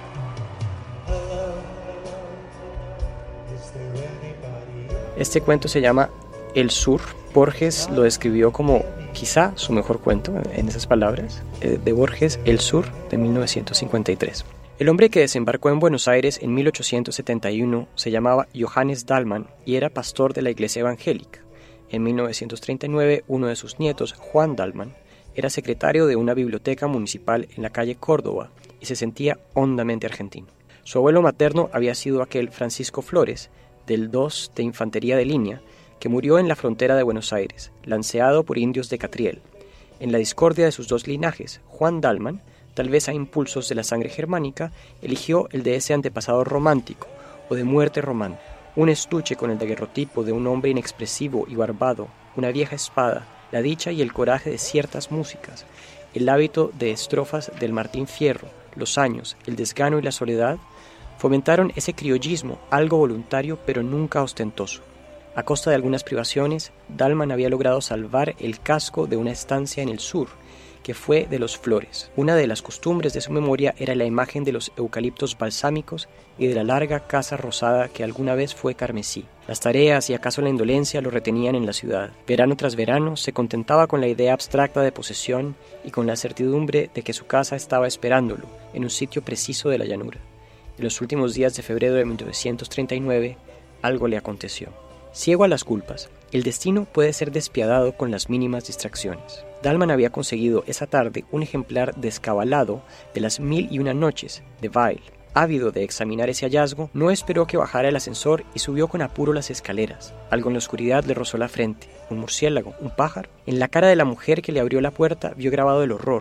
Este cuento se llama El Sur. Borges lo describió como quizá su mejor cuento, en esas palabras, de Borges, El Sur, de mil novecientos cincuenta y tres. El hombre que desembarcó en Buenos Aires en mil ochocientos setenta y uno se llamaba Johannes Dallmann y era pastor de la Iglesia Evangélica. En mil novecientos treinta y nueve, uno de sus nietos, Juan Dallmann, era secretario de una biblioteca municipal en la calle Córdoba y se sentía hondamente argentino. Su abuelo materno había sido aquel Francisco Flores, del dos de Infantería de Línea, que murió en la frontera de Buenos Aires, lanceado por indios de Catriel. En la discordia de sus dos linajes, Juan Dallmann, tal vez a impulsos de la sangre germánica, eligió el de ese antepasado romántico, o de muerte romana, un estuche con el daguerrotipo de un hombre inexpresivo y barbado, una vieja espada, la dicha y el coraje de ciertas músicas, el hábito de estrofas del Martín Fierro, los años, el desgano y la soledad, fomentaron ese criollismo, algo voluntario pero nunca ostentoso. A costa de algunas privaciones, Dallmann había logrado salvar el casco de una estancia en el sur, que fue de los Flores. Una de las costumbres de su memoria era la imagen de los eucaliptos balsámicos y de la larga casa rosada que alguna vez fue carmesí. Las tareas y acaso la indolencia lo retenían en la ciudad. Verano tras verano se contentaba con la idea abstracta de posesión y con la certidumbre de que su casa estaba esperándolo, en un sitio preciso de la llanura. En los últimos días de febrero de mil novecientos treinta y nueve, algo le aconteció. Ciego a las culpas, el destino puede ser despiadado con las mínimas distracciones. Dallmann había conseguido esa tarde un ejemplar descabalado de Las Mil y Una Noches, de Weil. Ávido de examinar ese hallazgo, no esperó que bajara el ascensor y subió con apuro las escaleras. Algo en la oscuridad le rozó la frente. ¿Un murciélago? ¿Un pájaro? En la cara de la mujer que le abrió la puerta vio grabado el horror,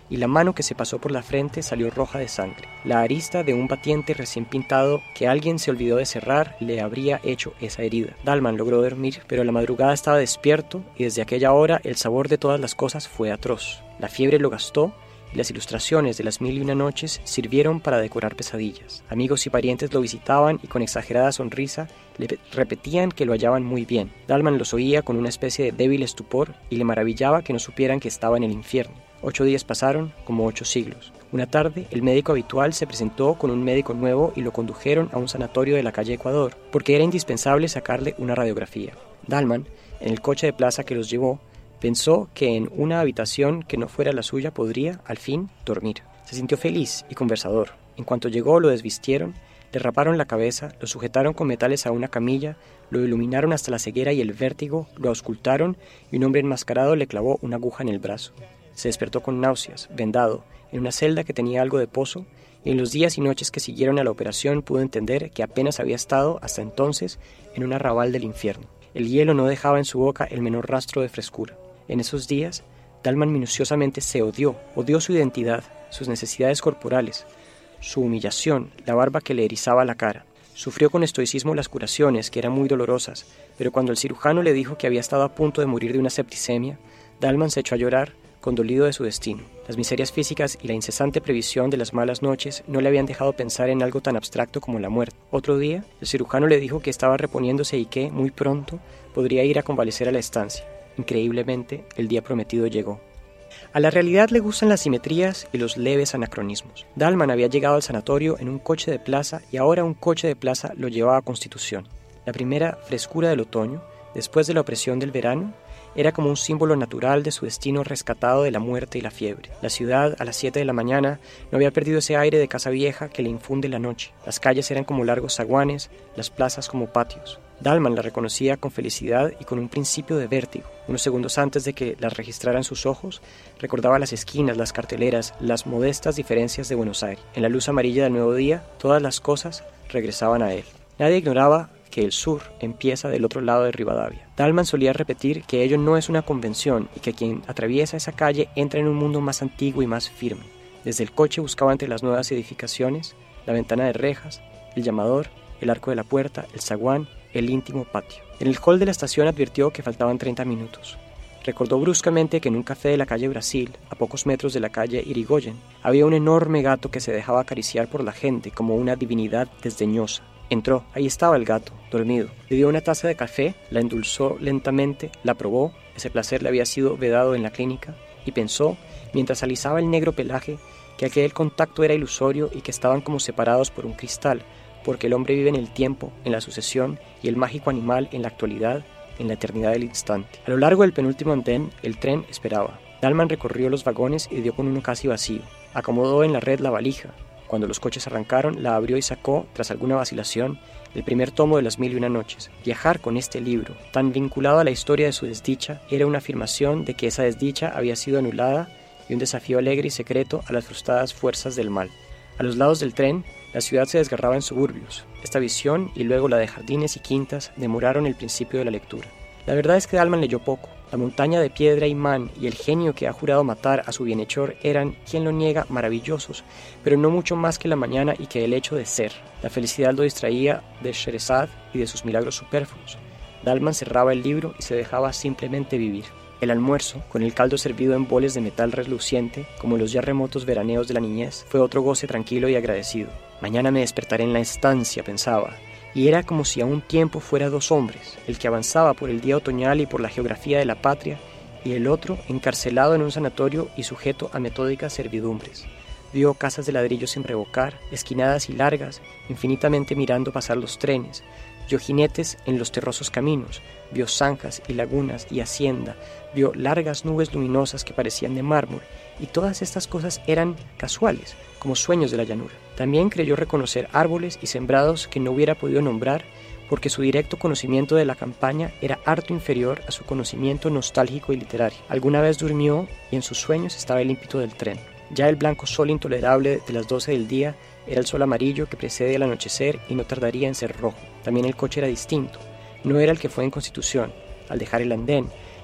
y la mano que se pasó por la frente salió roja de sangre. La arista de un batiente recién pintado que alguien se olvidó de cerrar le habría hecho esa herida. Dalman logró dormir, pero a la madrugada estaba despierto y desde aquella hora el sabor de todas las cosas fue atroz. La fiebre lo gastó y las ilustraciones de las mil y una noches sirvieron para decorar pesadillas. Amigos y parientes lo visitaban y con exagerada sonrisa le repetían que lo hallaban muy bien. Dalman los oía con una especie de débil estupor y le maravillaba que no supieran que estaba en el infierno. Ocho días pasaron como ocho siglos. Una tarde, el médico habitual se presentó con un médico nuevo y lo condujeron a un sanatorio de la calle Ecuador, porque era indispensable sacarle una radiografía. Dalman, en el coche de plaza que los llevó, pensó que en una habitación que no fuera la suya podría, al fin, dormir. Se sintió feliz y conversador. En cuanto llegó, lo desvistieron, le raparon la cabeza, lo sujetaron con metales a una camilla, lo iluminaron hasta la ceguera y el vértigo, lo auscultaron y un hombre enmascarado le clavó una aguja en el brazo. Se despertó con náuseas, vendado, en una celda que tenía algo de pozo, y en los días y noches que siguieron a la operación pudo entender que apenas había estado, hasta entonces, en un arrabal del infierno. El hielo no dejaba en su boca el menor rastro de frescura. En esos días, Dalman minuciosamente se odió, odió su identidad, sus necesidades corporales, su humillación, la barba que le erizaba la cara. Sufrió con estoicismo las curaciones, que eran muy dolorosas, pero cuando el cirujano le dijo que había estado a punto de morir de una septicemia, Dalman se echó a llorar, condolido de su destino. Las miserias físicas y la incesante previsión de las malas noches no le habían dejado pensar en algo tan abstracto como la muerte. Otro día, el cirujano le dijo que estaba reponiéndose y que, muy pronto, podría ir a convalecer a la estancia. Increíblemente, el día prometido llegó. A la realidad le gustan las simetrías y los leves anacronismos. Dalman había llegado al sanatorio en un coche de plaza y ahora un coche de plaza lo llevaba a Constitución. La primera frescura del otoño, después de la opresión del verano, era como un símbolo natural de su destino rescatado de la muerte y la fiebre. La ciudad, a las siete de la mañana, no había perdido ese aire de casa vieja que le infunde la noche. Las calles eran como largos zaguanes, las plazas como patios. Dalman la reconocía con felicidad y con un principio de vértigo. Unos segundos antes de que las registraran sus ojos, recordaba las esquinas, las carteleras, las modestas diferencias de Buenos Aires. En la luz amarilla del nuevo día, todas las cosas regresaban a él. Nadie ignoraba que el sur empieza del otro lado de Rivadavia. Dalman solía repetir que ello no es una convención y que quien atraviesa esa calle entra en un mundo más antiguo y más firme. Desde el coche buscaba entre las nuevas edificaciones, la ventana de rejas, el llamador, el arco de la puerta, el zaguán, el íntimo patio. En el hall de la estación advirtió que faltaban treinta minutos. Recordó bruscamente que en un café de la calle Brasil, a pocos metros de la calle Irigoyen, había un enorme gato que se dejaba acariciar por la gente como una divinidad desdeñosa. Entró, ahí estaba el gato, dormido. Le dio una taza de café, la endulzó lentamente, la probó, ese placer le había sido vedado en la clínica, y pensó, mientras alisaba el negro pelaje, que aquel contacto era ilusorio y que estaban como separados por un cristal, porque el hombre vive en el tiempo, en la sucesión, y el mágico animal en la actualidad, en la eternidad del instante. A lo largo del penúltimo andén, el tren esperaba. Dalman recorrió los vagones y dio con uno casi vacío. Acomodó en la red la valija. Cuando los coches arrancaron, la abrió y sacó, tras alguna vacilación, el primer tomo de las mil y una noches. Viajar con este libro, tan vinculado a la historia de su desdicha, era una afirmación de que esa desdicha había sido anulada y un desafío alegre y secreto a las frustradas fuerzas del mal. A los lados del tren, la ciudad se desgarraba en suburbios. Esta visión y luego la de jardines y quintas demoraron el principio de la lectura. La verdad es que Dalman leyó poco. La montaña de piedra y man y el genio que ha jurado matar a su bienhechor eran, quien lo niega, maravillosos, pero no mucho más que la mañana y que el hecho de ser. La felicidad lo distraía de Sherezad y de sus milagros superfluos. Dalman cerraba el libro y se dejaba simplemente vivir. El almuerzo, con el caldo servido en boles de metal reluciente, como los ya remotos veraneos de la niñez, fue otro goce tranquilo y agradecido. Mañana me despertaré en la estancia, pensaba, y era como si a un tiempo fuera dos hombres, el que avanzaba por el día otoñal y por la geografía de la patria, y el otro encarcelado en un sanatorio y sujeto a metódicas servidumbres. Vio casas de ladrillo sin revocar, esquinadas y largas, infinitamente mirando pasar los trenes. Vio jinetes en los terrosos caminos, vio zanjas y lagunas y hacienda, vio largas nubes luminosas que parecían de mármol, y todas estas cosas eran casuales, como sueños de la llanura. También creyó reconocer árboles y sembrados que no hubiera podido nombrar, porque su directo conocimiento de la campaña era harto inferior a su conocimiento nostálgico y literario. Alguna vez durmió y en sus sueños estaba el ímpetu del tren. Ya el blanco sol intolerable de las doce del día era el sol amarillo que precede el anochecer y no tardaría en ser rojo. También el coche era distinto. No era el que fue en Constitución. Al dejar el andén,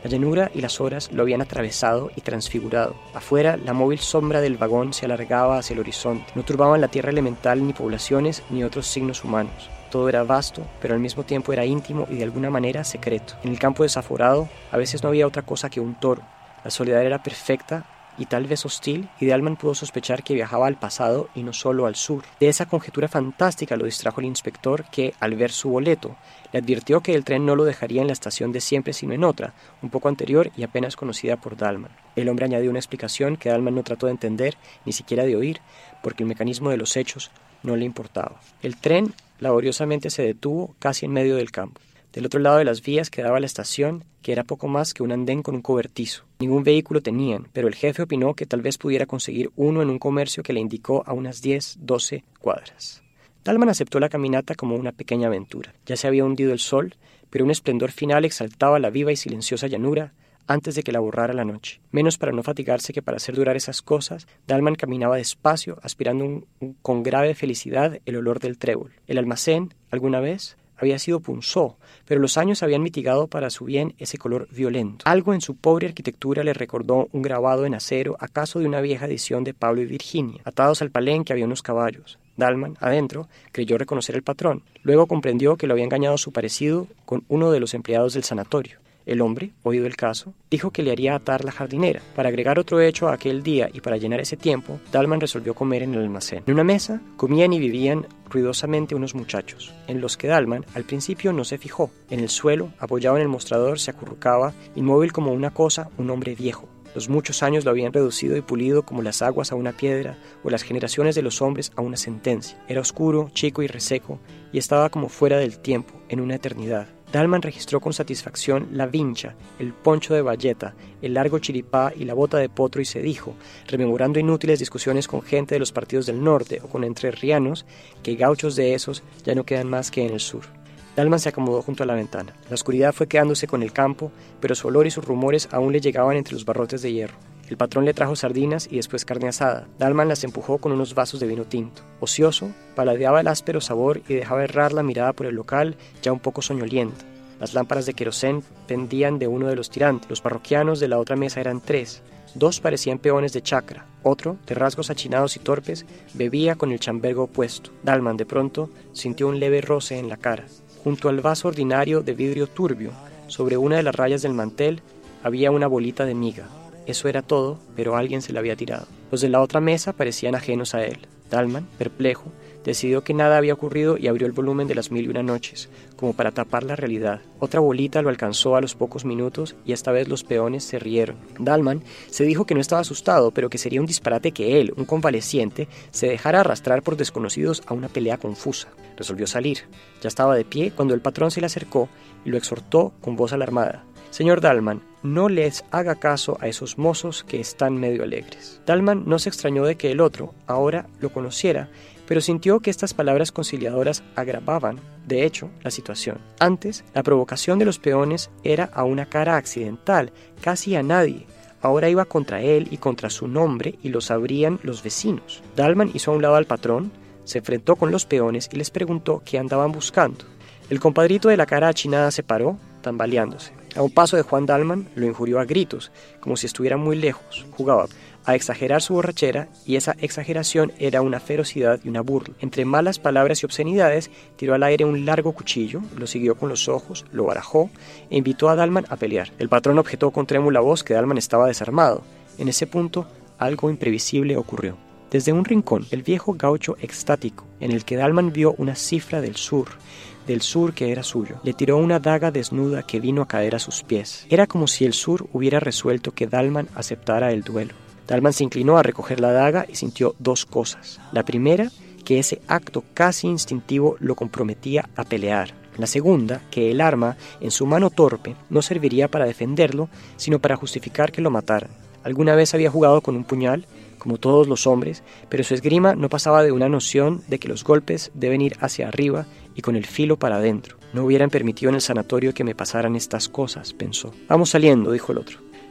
La llanura y las horas lo habían atravesado y transfigurado. Afuera, la móvil sombra del vagón se alargaba hacia el horizonte. No turbaban la tierra elemental ni poblaciones ni otros signos humanos. Todo era vasto, pero al mismo tiempo era íntimo y de alguna manera secreto. En el campo desaforado, a veces no había otra cosa que un toro. La soledad era perfecta y tal vez hostil, y Dalman pudo sospechar que viajaba al pasado y no solo al sur. De esa conjetura fantástica lo distrajo el inspector que, al ver su boleto, le advirtió que el tren no lo dejaría en la estación de siempre sino en otra, un poco anterior y apenas conocida por Dalman. El hombre añadió una explicación que Dalman no trató de entender, ni siquiera de oír, porque el mecanismo de los hechos no le importaba. El tren laboriosamente se detuvo casi en medio del campo. Del otro lado de las vías quedaba la estación, que era poco más que un andén con un cobertizo. Ningún vehículo tenían, pero el jefe opinó que tal vez pudiera conseguir uno en un comercio que le indicó a unas diez, doce cuadras. Dalman aceptó la caminata como una pequeña aventura. Ya se había hundido el sol, pero un esplendor final exaltaba la viva y silenciosa llanura antes de que la borrara la noche. Menos para no fatigarse que para hacer durar esas cosas, Dalman caminaba despacio, aspirando un, un, con grave felicidad el olor del trébol. El almacén, alguna vez, había sido punzó, pero los años habían mitigado para su bien ese color violento. Algo en su pobre arquitectura le recordó un grabado en acero, acaso de una vieja edición de Pablo y Virginia. Atados al palenque había unos caballos. Dalman, adentro, creyó reconocer al patrón. Luego comprendió que lo había engañado su parecido con uno de los empleados del sanatorio. El hombre, oído el caso, dijo que le haría atar la jardinera. Para agregar otro hecho a aquel día y para llenar ese tiempo, Dalman resolvió comer en el almacén. En una mesa comían y vivían ruidosamente unos muchachos, en los que Dalman al principio no se fijó. En el suelo, apoyado en el mostrador, se acurrucaba, inmóvil como una cosa, un hombre viejo. Los muchos años lo habían reducido y pulido como las aguas a una piedra o las generaciones de los hombres a una sentencia. Era oscuro, chico y reseco, y estaba como fuera del tiempo, en una eternidad. Dalman registró con satisfacción la vincha, el poncho de bayeta, el largo chiripá y la bota de potro y se dijo, rememorando inútiles discusiones con gente de los partidos del norte o con entrerrianos, que gauchos de esos ya no quedan más que en el sur. Dalman se acomodó junto a la ventana. La oscuridad fue quedándose con el campo, pero su olor y sus rumores aún le llegaban entre los barrotes de hierro. El patrón le trajo sardinas y después carne asada. Dalman las empujó con unos vasos de vino tinto. Ocioso, paladeaba el áspero sabor y dejaba errar la mirada por el local, ya un poco soñolienta. Las lámparas de querosén pendían de uno de los tirantes. Los parroquianos de la otra mesa eran tres. Dos parecían peones de chacra. Otro, de rasgos achinados y torpes, bebía con el chambergo opuesto. Dalman, de pronto, sintió un leve roce en la cara. Junto al vaso ordinario de vidrio turbio, sobre una de las rayas del mantel, había una bolita de miga. Eso era todo, pero alguien se la había tirado. Los de la otra mesa parecían ajenos a él. Dalman, perplejo, decidió que nada había ocurrido y abrió el volumen de Las Mil y Una Noches, como para tapar la realidad. Otra bolita lo alcanzó a los pocos minutos y esta vez los peones se rieron. Dalman se dijo que no estaba asustado, pero que sería un disparate que él, un convaleciente, se dejara arrastrar por desconocidos a una pelea confusa. Resolvió salir. Ya estaba de pie cuando el patrón se le acercó y lo exhortó con voz alarmada. «Señor Dalman, no les haga caso a esos mozos que están medio alegres». Dalman no se extrañó de que el otro, ahora, lo conociera, pero sintió que estas palabras conciliadoras agravaban, de hecho, la situación. Antes, la provocación de los peones era a una cara accidental, casi a nadie. Ahora iba contra él y contra su nombre y lo sabrían los vecinos. Dalman hizo a un lado al patrón, se enfrentó con los peones y les preguntó qué andaban buscando. El compadrito de la cara achinada se paró, tambaleándose. A un paso de Juan Dalman lo injurió a gritos, como si estuviera muy lejos. Jugaba a exagerar su borrachera y esa exageración era una ferocidad y una burla. Entre malas palabras y obscenidades, tiró al aire un largo cuchillo, lo siguió con los ojos, lo barajó e invitó a Dalman a pelear. El patrón objetó con trémula voz que Dalman estaba desarmado. En ese punto, algo imprevisible ocurrió. Desde un rincón, el viejo gaucho extático, en el que Dalman vio una cifra del sur, del sur que era suyo, le tiró una daga desnuda que vino a caer a sus pies. Era como si el sur hubiera resuelto que Dalman aceptara el duelo. Dalman se inclinó a recoger la daga y sintió dos cosas. La primera, que ese acto casi instintivo lo comprometía a pelear. La segunda, que el arma, en su mano torpe, no serviría para defenderlo, sino para justificar que lo mataran. Alguna vez había jugado con un puñal, como todos los hombres, pero su esgrima no pasaba de una noción de que los golpes deben ir hacia arriba y con el filo para adentro. No hubieran permitido en el sanatorio que me pasaran estas cosas, pensó. Vamos saliendo, dijo el otro.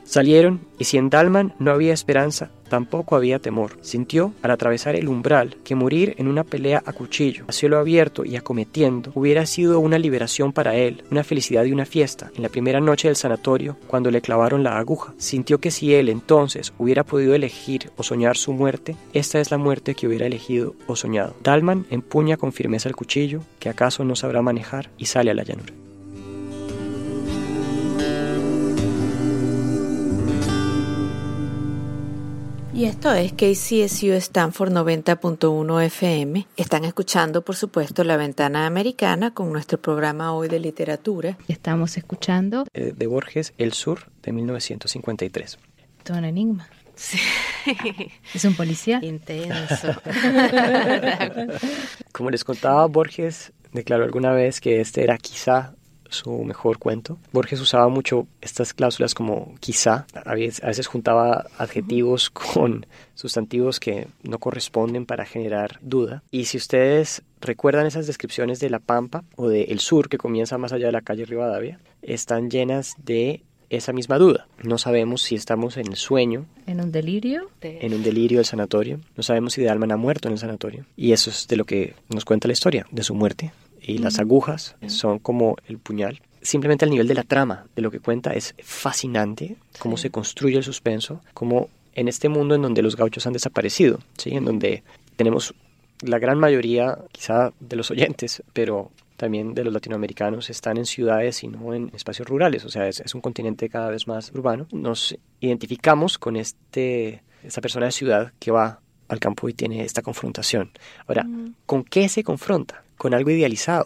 Salieron, y si en Dalman no había esperanza, tampoco había temor. Sintió, al atravesar el umbral, que morir en una pelea a cuchillo, a cielo abierto y acometiendo, hubiera sido una liberación para él, una felicidad y una fiesta. En la primera noche del sanatorio, cuando le clavaron la aguja, sintió que si él entonces hubiera podido elegir o soñar su muerte, esta es la muerte que hubiera elegido o soñado. Dalman empuña con firmeza el cuchillo, que acaso no sabrá manejar, y sale a la llanura. Y esto es K C S U Stanford noventa punto uno F M. Están escuchando, por supuesto, La Ventana Americana con nuestro programa hoy de literatura. Estamos escuchando Eh, de Borges, El Sur, de mil novecientos cincuenta y tres. todo un enigma. Sí. Es un policía. Intenso. Como les contaba, Borges declaró alguna vez que este era quizá su mejor cuento. Borges usaba mucho estas cláusulas como quizá. A veces, a veces juntaba adjetivos con sustantivos que no corresponden para generar duda. Y si ustedes recuerdan esas descripciones de La Pampa o de El Sur, que comienza más allá de la calle Rivadavia, están llenas de esa misma duda. No sabemos si estamos en el sueño, En un delirio. en un delirio del sanatorio. No sabemos si Dalman ha muerto en el sanatorio. Y eso es de lo que nos cuenta la historia, de su muerte. Y las agujas son como el puñal. Simplemente al nivel de la trama, de lo que cuenta, es fascinante cómo se construye el suspenso, cómo en este mundo en donde los gauchos han desaparecido, ¿sí? En donde tenemos la gran mayoría, quizá de los oyentes, pero también de los latinoamericanos, están en ciudades y no en espacios rurales. O sea, es, es un continente cada vez más urbano. Nos identificamos con este, esta persona de ciudad que va al campo y tiene esta confrontación. Ahora, mm. ¿con qué se confronta? Con algo idealizado.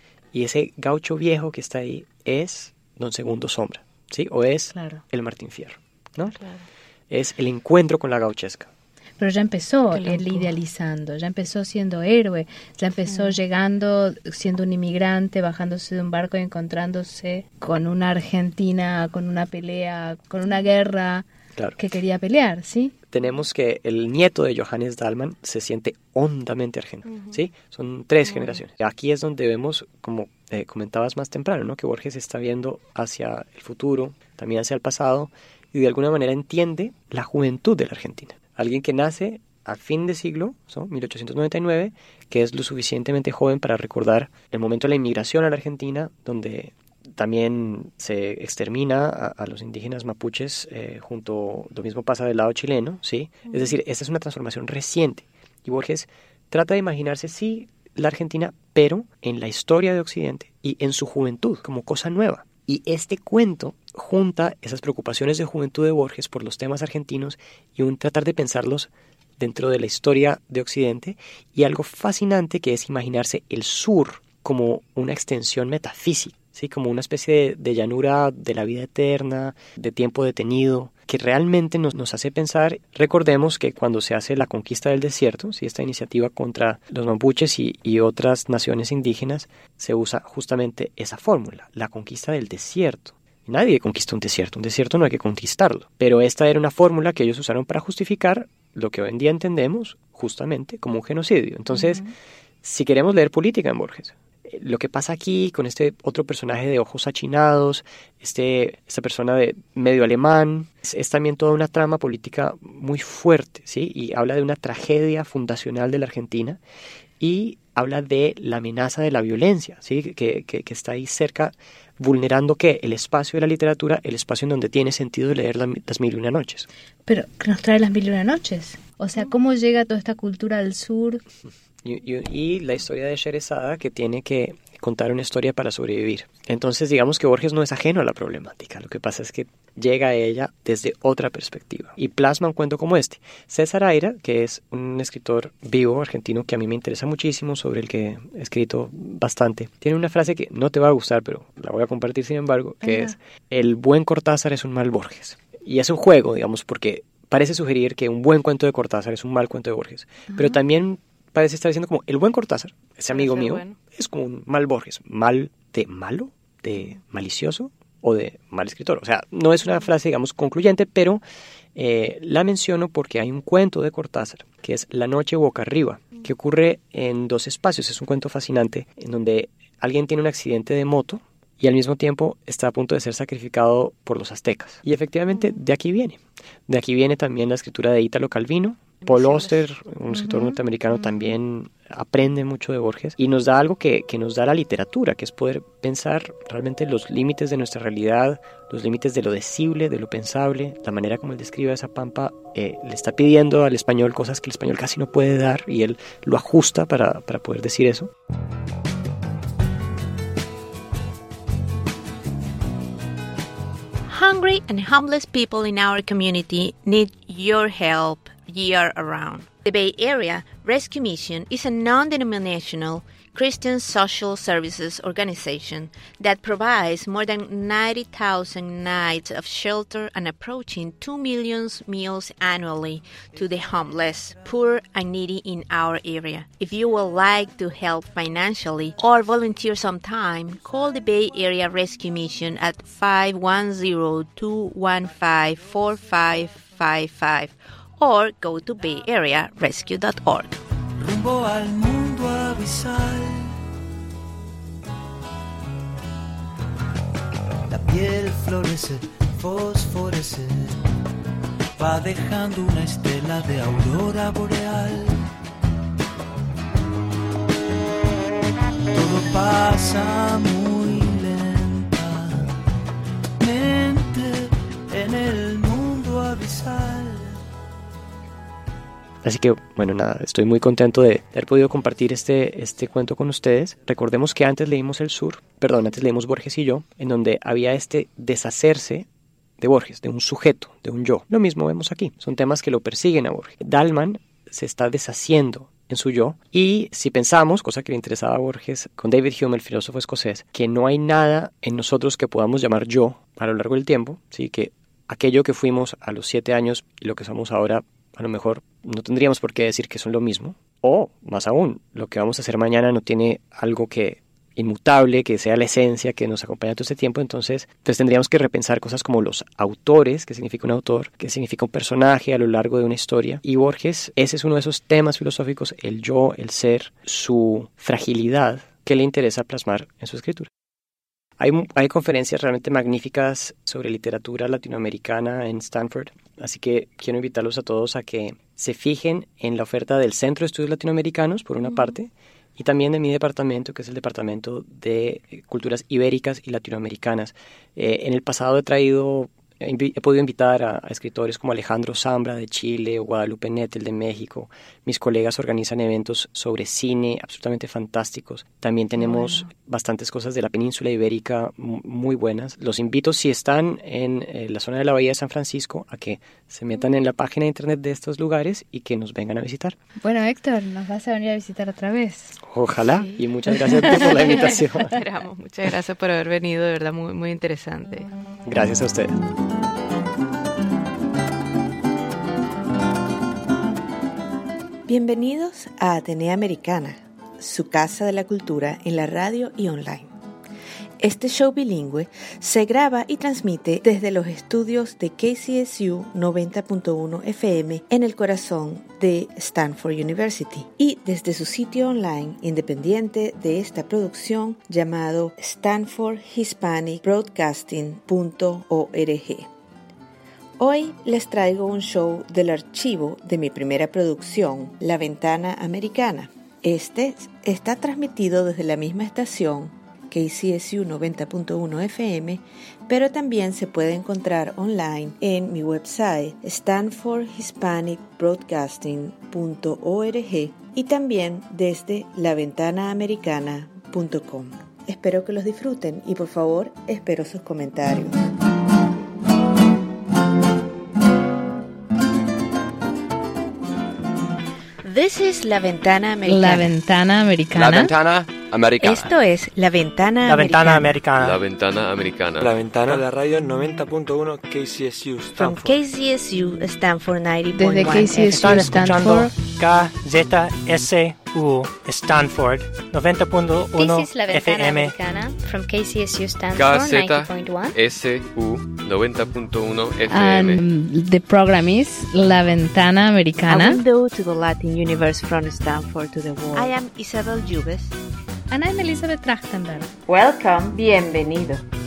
Y ese gaucho viejo que está ahí es Don Segundo Sombra, ¿sí? O es claro. el Martín Fierro, ¿no? Claro. Es el encuentro con la gauchesca. Pero ya empezó él idealizando, ya empezó siendo héroe, ya empezó sí. llegando, siendo un inmigrante, bajándose de un barco y encontrándose con una Argentina, con una pelea, con una guerra claro. que quería pelear, ¿sí? Tenemos que el nieto de Johannes Dalman se siente hondamente argentino, uh-huh. ¿sí? Son tres uh-huh. generaciones. Aquí es donde vemos, como eh, comentabas más temprano, ¿no? Que Borges está viendo hacia el futuro, también hacia el pasado, y de alguna manera entiende la juventud de la Argentina. Alguien que nace a fin de siglo, ¿so? mil ochocientos noventa y nueve, que es lo suficientemente joven para recordar el momento de la inmigración a la Argentina, donde también se extermina a, a los indígenas mapuches, eh, junto, lo mismo pasa del lado chileno, ¿sí? Uh-huh. Es decir, esta es una transformación reciente. Y Borges trata de imaginarse, sí, la Argentina, pero en la historia de Occidente y en su juventud, como cosa nueva. Y este cuento junta esas preocupaciones de juventud de Borges por los temas argentinos y un tratar de pensarlos dentro de la historia de Occidente, y algo fascinante que es imaginarse el sur como una extensión metafísica, ¿sí? Como una especie de, de llanura de la vida eterna, de tiempo detenido, que realmente nos, nos hace pensar. Recordemos que cuando se hace la conquista del desierto, ¿sí? Esta iniciativa contra los mapuches y, y otras naciones indígenas, se usa justamente esa fórmula, la conquista del desierto. Nadie conquista un desierto, un desierto no hay que conquistarlo, pero esta era una fórmula que ellos usaron para justificar lo que hoy en día entendemos justamente como un genocidio. Entonces, uh-huh. si queremos leer política en Borges, lo que pasa aquí con este otro personaje de ojos achinados, este, esta persona de medio alemán, es, es también toda una trama política muy fuerte, ¿sí? Y habla de una tragedia fundacional de la Argentina y habla de la amenaza de la violencia, ¿sí? Que, que, que está ahí cerca, vulnerando ¿qué? El espacio de la literatura, el espacio en donde tiene sentido leer la, las mil y una noches. Pero, ¿qué nos trae las mil y una noches? O sea, ¿cómo llega toda esta cultura al sur? Y, y, y la historia de Sherezada, que tiene que contar una historia para sobrevivir. Entonces, digamos que Borges no es ajeno a la problemática. Lo que pasa es que llega a ella desde otra perspectiva y plasma un cuento como este. César Aira, que es un escritor vivo argentino que a mí me interesa muchísimo, sobre el que he escrito bastante, tiene una frase que no te va a gustar, pero la voy a compartir sin embargo, que Ajá. es: el buen Cortázar es un mal Borges. Y es un juego, digamos, porque parece sugerir que un buen cuento de Cortázar es un mal cuento de Borges, Ajá. pero también parece estar diciendo como el buen Cortázar, ese amigo mío, bueno. es como un mal Borges. ¿Mal de malo? ¿De malicioso? ¿O de mal escritor? O sea, no es una frase, digamos, concluyente, pero eh, la menciono porque hay un cuento de Cortázar, que es La noche boca arriba, que ocurre en dos espacios. Es un cuento fascinante en donde alguien tiene un accidente de moto y al mismo tiempo está a punto de ser sacrificado por los aztecas. Y efectivamente de aquí viene. De aquí viene también la escritura de Italo Calvino. Paul Auster, un escritor uh-huh. norteamericano, uh-huh. también aprende mucho de Borges y nos da algo que, que nos da la literatura, que es poder pensar realmente los límites de nuestra realidad, los límites de lo decible, de lo pensable, la manera como él describe esa pampa. Eh, le está pidiendo al español cosas que el español casi no puede dar y él lo ajusta para, para poder decir eso. Hungry and homeless people in our community need your help year around. The Bay Area Rescue Mission is a non-denominational Christian social services organization that provides more than ninety thousand nights of shelter and approaching two million meals annually to the homeless, poor, and needy in our area. If you would like to help financially or volunteer some time, call the Bay Area Rescue Mission at five one zero, two one five, four five five five or go to bay area rescue dot org. Rumbo al mundo abisal. La piel florece, fosforece, va dejando una estela de aurora boreal. Todo pasa muy lentamente en el mundo abisal. Así que, bueno, nada, estoy muy contento de haber podido compartir este, este cuento con ustedes. Recordemos que antes leímos El Sur, perdón, antes leímos Borges y yo, en donde había este deshacerse de Borges, de un sujeto, de un yo. Lo mismo vemos aquí, son temas que lo persiguen a Borges. Dalman se está deshaciendo en su yo, y si pensamos, cosa que le interesaba a Borges, con David Hume, el filósofo escocés, que no hay nada en nosotros que podamos llamar yo a lo largo del tiempo, ¿sí? Que aquello que fuimos a los siete años y lo que somos ahora, a lo mejor no tendríamos por qué decir que son lo mismo, o más aún, lo que vamos a hacer mañana no tiene algo que inmutable, que sea la esencia que nos acompaña todo este tiempo. Entonces, entonces tendríamos que repensar cosas como los autores, qué significa un autor, qué significa un personaje a lo largo de una historia. Y Borges, ese es uno de esos temas filosóficos, el yo, el ser, su fragilidad, que le interesa plasmar en su escritura. Hay, hay conferencias realmente magníficas sobre literatura latinoamericana en Stanford, así que quiero invitarlos a todos a que se fijen en la oferta del Centro de Estudios Latinoamericanos, por una uh-huh. parte, y también de mi departamento, que es el Departamento de Culturas Ibéricas y Latinoamericanas. Eh, en el pasado he traído... He podido invitar a, a escritores como Alejandro Zambra de Chile o Guadalupe Nettel de México. Mis colegas organizan eventos sobre cine absolutamente fantásticos. También tenemos bueno. bastantes cosas de la península ibérica muy buenas. Los invito, si están en eh, la zona de la Bahía de San Francisco, a que se metan en la página de internet de estos lugares y que nos vengan a visitar. Bueno, Héctor, nos vas a venir a visitar otra vez. Ojalá, sí. Y muchas gracias por la invitación. Esperamos. Muchas gracias por haber venido, de verdad, muy, muy interesante. Gracias a ustedes. Bienvenidos a Atenea Americana, su casa de la cultura en la radio y online. Este show bilingüe se graba y transmite desde los estudios de K C S U noventa punto uno F M en el corazón de Stanford University y desde su sitio online independiente de esta producción llamado stanford hispanic broadcasting punto org. Hoy les traigo un show del archivo de mi primera producción, La Ventana Americana. Este está transmitido desde la misma estación, K C S U noventa punto uno F M, pero también se puede encontrar online en mi website stanford hispanic broadcasting punto org y también desde la ventana americana punto com. Espero que los disfruten y por favor espero sus comentarios. This is La Ventana Americana. La Ventana Americana. La Ventana Americana. Esto es La Ventana La Americana. Ventana Americana. La Ventana Americana. La Ventana de la radio noventa punto uno K C S U From Stanford. K C S U Stanford noventa punto uno. Desde K C S U Están escuchando Stanford. K Z S U Stanford noventa punto uno This is La F Ventana M. Americana from K C S U K Stanford Z noventa punto uno. S U noventa punto uno F M. And the program is La Ventana A Americana. window to the Latin universe from Stanford to the world. I am Isabel Jubes. and I'm Elizabeth Trachtenberg. Welcome, bienvenido.